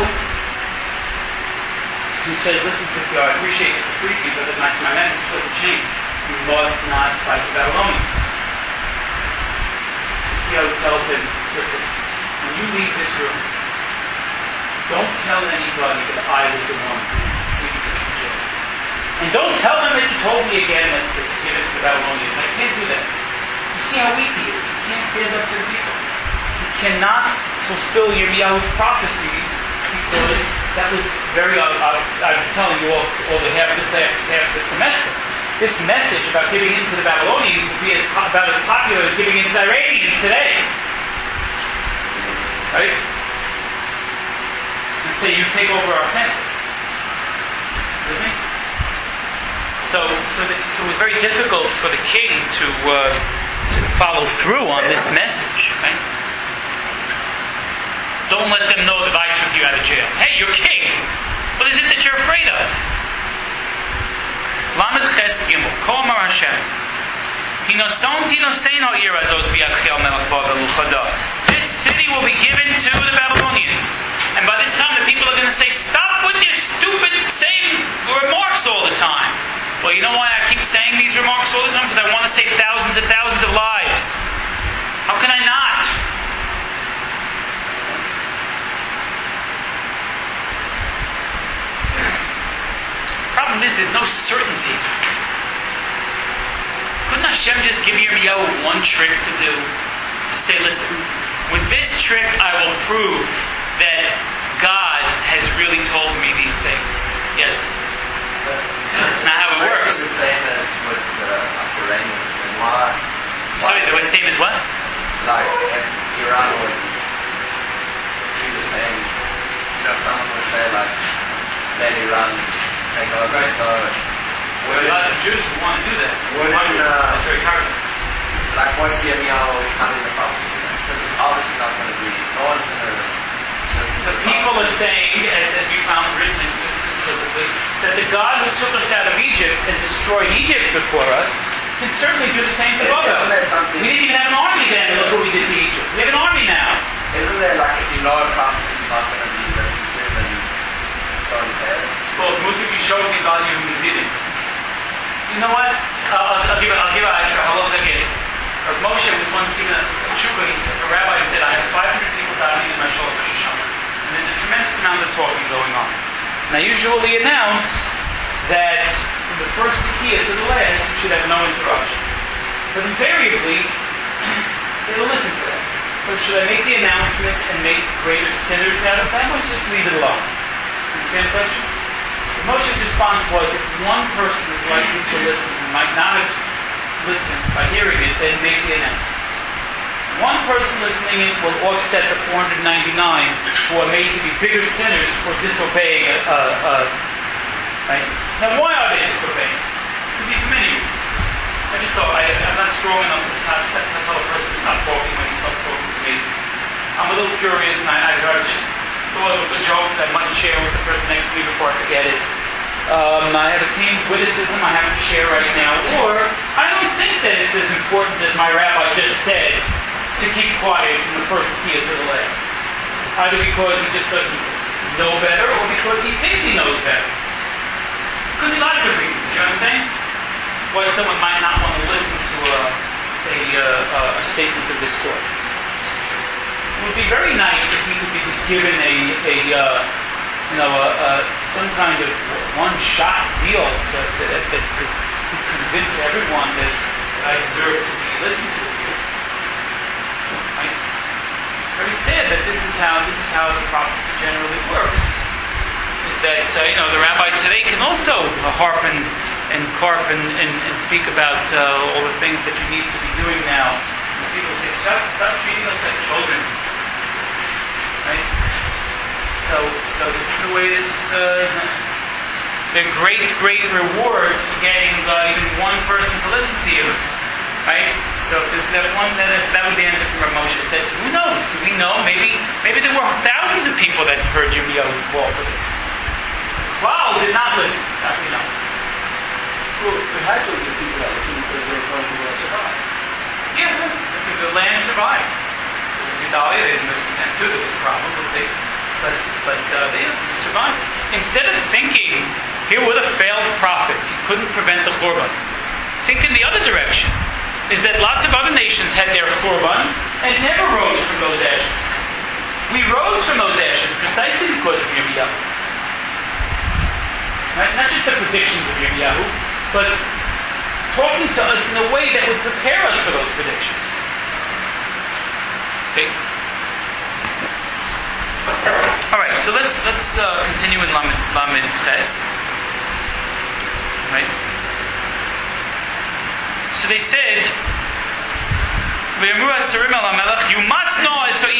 A: he says, listen, Tzidkiyahu, I appreciate it to free me, but my, my message doesn't change. You must not fight the Babylonians. Tzidkiyahu tells him, listen, when you leave this room, don't tell anybody that I was the one who freed you from jail. And don't tell them that you told me again that to, to give it to the Babylonians. I can't do that. You see how weak he is. He can't stand up to the people. He cannot fulfill Yirmiyahu's prophecies because that was very, uh, uh, I'm telling you all, all the half this half, half the semester. This message about giving in to the Babylonians would be as, about as popular as giving in to the Iranians today. Right? And say, you take over our Knesset. With me? So, so, that, so it was very difficult for the king to, uh, to follow through on this message. Right? Don't let them know that I took you out of jail. Hey, you're king. What is it that you're afraid of? Lamed Ches Gimel. Kol Amar Hashem. Hinosonti noseino ir azos biyadchel melech Bavel uchada. This city will be given to the Babylonians. And by this time the people are going to say, stop with your stupid saying remarks all the time. Well, you know why I keep saying these remarks all the time? Because I want to save thousands and thousands of lives. How can I not? Problem is, there's no certainty. Couldn't Hashem just give Yirmiyahu one trick to do? To say, listen, with this trick I will prove that God has really told me these things. Yes? That's not how it works.
C: It's the same as with the Iranians and why?
A: Sorry, the same as what?
C: Like, if Iran would do the same, you know, someone would say, like, let Iran take over, so...
A: There are lots of Jews who want to do that.
C: Wouldn't, uh,
A: That's very hard.
C: Like, what's Yirmiyahu telling the prophecy? Because it's obviously not going to be, no one's going to listen to
A: The people are saying, as, as we found written explicitly, that the God who took us out of Egypt and destroyed Egypt before us can certainly do the same to Babel.
C: Isn't there something...
A: We didn't even have an army then, and look what we did to Egypt. We have an army now.
C: Isn't there, like, if you know a prophecy is not going to be listened to, then don't say it?
A: Well, Mutu Bishodi Bali Mizidim. You know what? I'll, I'll give it. I'll give it extra halacha against. Moshe was once given a tshuka. He said, a rabbi said, "I have five hundred people davening in my shul Rosh Hashanah, and there's a tremendous amount of talking going on." And I usually announce that from the first tekiah to the last, you should have no interruption. But invariably, they will listen to that. So should I make the announcement and make greater sinners out of them, or just leave it alone? Understand the question? Moshe's response was, if one person is likely to listen and might not have listened by hearing it, then make the announcement. One person listening in will offset the four hundred ninety-nine who are made to be bigger sinners for disobeying a, a, a right? Now, why are they disobeying? It could be for many reasons. I just thought I, I'm not strong enough to tell, to tell a person to stop talking when he stops talking to me. I'm a little curious, and I, I just thought of a good joke that I must share with the person next to me before I forget it. Um, I have a team witticism I have to share right now, or I don't think that it's as important as my rabbi just said to keep quiet from the first year to the last. Either because he just doesn't know better, or because he thinks he knows better. Could be lots of reasons, you know what I'm saying? Why someone might not want to listen to a, a, uh, a statement of this sort. It would be very nice if we could be just given a, a uh, you know, a, a, some kind of one-shot deal to, to, that, that could, could convince everyone that I deserve to be listened to. Right? Very sad that this is how this is how the prophecy generally works. Is that uh, you know the rabbi today can also harp and, and carp and, and, and speak about uh, all the things that you need to be doing now. And people say, stop, stop treating us like children. Right? So, so this is the way. This is the the great, great rewards for getting uh, even one person to listen to you. Right? So if there's that one, that, is, that was the answer from Rav Moshe. That who knows? Do we know? Maybe, maybe there were thousands of people that heard Yirmiyahu's call for this. Klal did not listen. That we know.
B: Well, there had to be people that listened because they were going to survive.
A: Yeah, the, the land survived. It was Gedalia, they didn't listen then too. There was a problem. We'll see. But, but uh, they survived. Instead of thinking, here were the failed prophets, he couldn't prevent the Khurban. Think in the other direction. Is that lots of other nations had their Khurban and never rose from those ashes. We rose from those ashes precisely because of Yirmiyahu. Right? Not just the predictions of Yirmiyahu, but talking to us in a way that would prepare us for those predictions. Okay? Alright, so let's let's uh, continue in Lamed, Lamed Ches. Right? So they said, you must know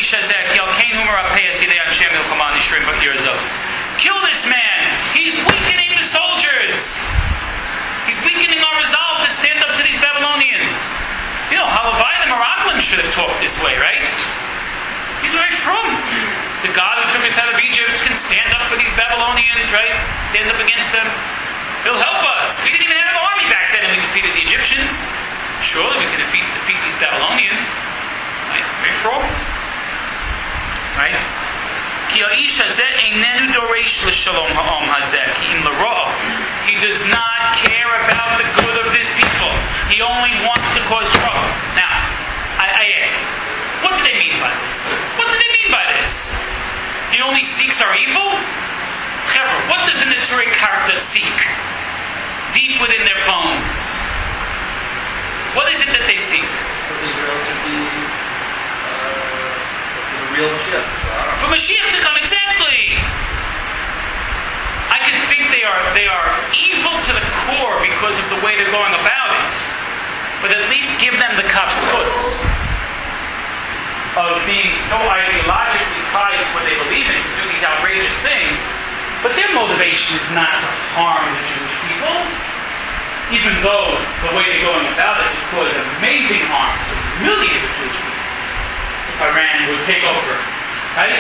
A: kill this man. He's weakening the soldiers. He's weakening our resolve to stand up to these Babylonians. You know, Halavai the Meraglim should have talked this way, right? He's very from. The God who took us out of Egypt can stand up for these Babylonians, right? Stand up against them. He'll help us. We didn't even have an army back then and we defeated the Egyptians. Surely we can defeat, defeat these Babylonians. Right? Very from. Right? He does not care about the good of this people. He only wants to cause trouble. Now, I, I ask you, what do they mean by this? What do they mean by this? He only seeks our evil? However, what does the Neturei character seek? Deep within their bones. What is it that they seek?
B: For Israel to be uh, the real Mashiach.
A: For Mashiach to come, exactly. I can think they are they are evil to the core because of the way they're going about it. But at least give them the kafzus of being so ideologically tied to what they believe in to do these outrageous things. But their motivation is not to harm the Jewish people, even though the way they're going about it would cause amazing harm to millions of Jewish people if Iran would take over. Right?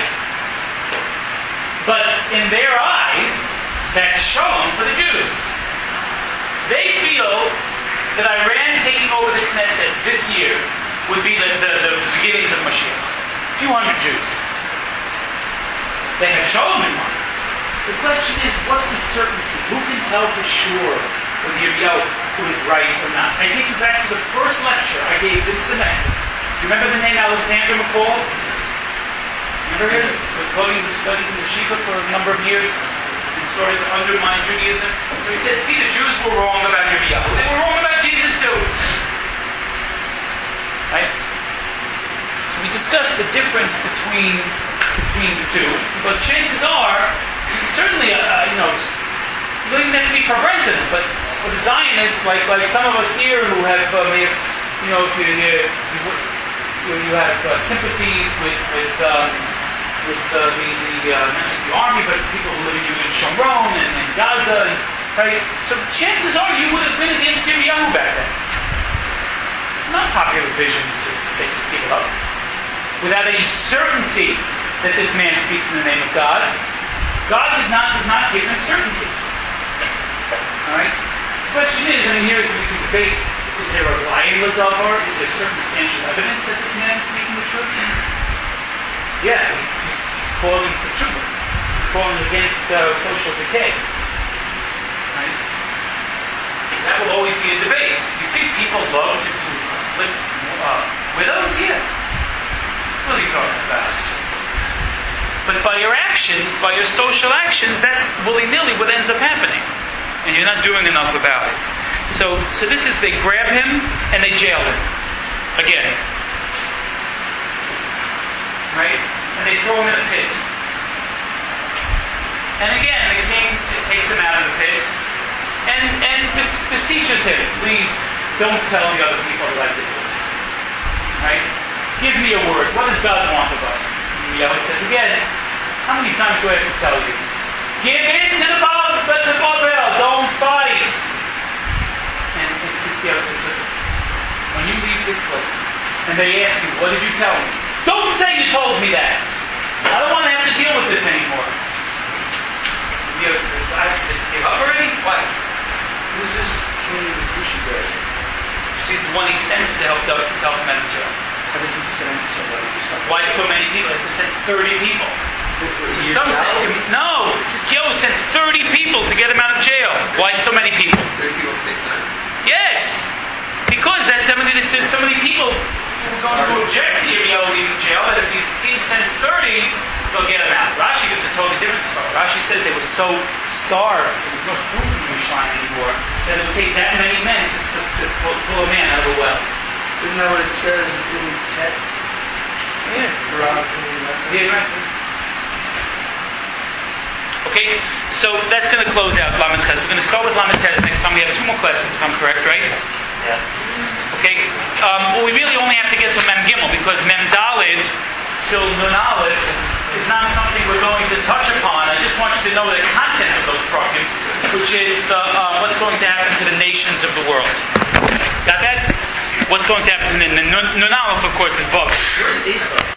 A: But in their eyes, that's shalom for the Jews. They feel that Iran taking over the Knesset this year would be the, the, the beginnings of Mashiach. A few hundred Jews. They have shalom in mind. The question is, what's the certainty? Who can tell for sure whether Yirmiyahu is right or not? I take you back to the first lecture I gave this semester. Do you remember the name Alexander McCall? Remember him? He was studying in the Yeshiva for a number of years. He started to undermine Judaism. So he said, see, the Jews were wrong about Yirmiyahu. They were wrong about Jesus too. Right? So we discussed the difference between between the two. But chances are, certainly, uh, you know, you don't even have to be for Brenton, but with a Zionist, like like some of us here who have, uh, may have, you know, if you, you, you you, you have uh, sympathies with with um, with uh, the, the uh, not just the army, but people who live in Shomron and, and Gaza, and, right? So chances are you would have been against Yirmiyahu back then. Not popular vision to, to say just give it up. Without any certainty that this man speaks in the name of God, God did not does not give him certainty. All right. The question is, I mean, here is we can debate: is there a lion davar? Is there circumstantial evidence that this man is speaking the truth? Yeah, he's, he's, he's calling for truth. He's calling against uh, social decay. Right? That will always be a debate. You think people love to, to afflict uh, widows? Yeah. What are you talking about? But by your actions, by your social actions, that's willy-nilly what ends up happening. And you're not doing enough about it. So, so this is, they grab him and they jail him. Again. Right? And they throw him in a pit. And again, the king t- takes him out of the pit and, and bes- beseeches him, please don't tell the other people that I did this. Right? Give me a word. What does God want of us? And Yahweh says again, how many times do I have to tell you? Give in to the Baal, to Baal, don't fight. And, and Yahweh says, listen, when you leave this place, and they ask you, what did you tell me? Don't say you told me that. I don't want to have to deal with this anymore. Yahweh says, I just give up already? What?
B: Who's this King Kushibet?
A: She's the one he sends to help, to help him out of jail.
B: How does he send somebody?
A: Why so many people? He has to send thirty people. So some say, no, Kyo sent thirty people to get him out of jail. Why so many people?
B: thirty people say that.
A: Yes, because that's so many, there's so many people who are going to object to Yirmiyahu leaving jail that if he, he sends thirty, they'll get him out. Rashi gives a totally different story. Rashi says they were so starved, there was no food in Yerushalayim anymore, that it would take that many men to, to, to pull, pull a man out of a well.
B: Isn't that what it says in Tet?
A: Yeah. Yeah, right. Okay, so that's going to close out Lamed Ches. We're going to start with Lamed Ches next time. We have two more classes, if I'm correct, right?
C: Yeah.
A: Okay. Um, well, we really only have to get to Mem Gimel because Mem Dalid till Nun Aleph is not something we're going to touch upon. I just want you to know the content of those prakim, which is the, uh, what's going to happen to the nations of the world. Got that? What's going to happen to the Nun Aleph, of course, is Vav.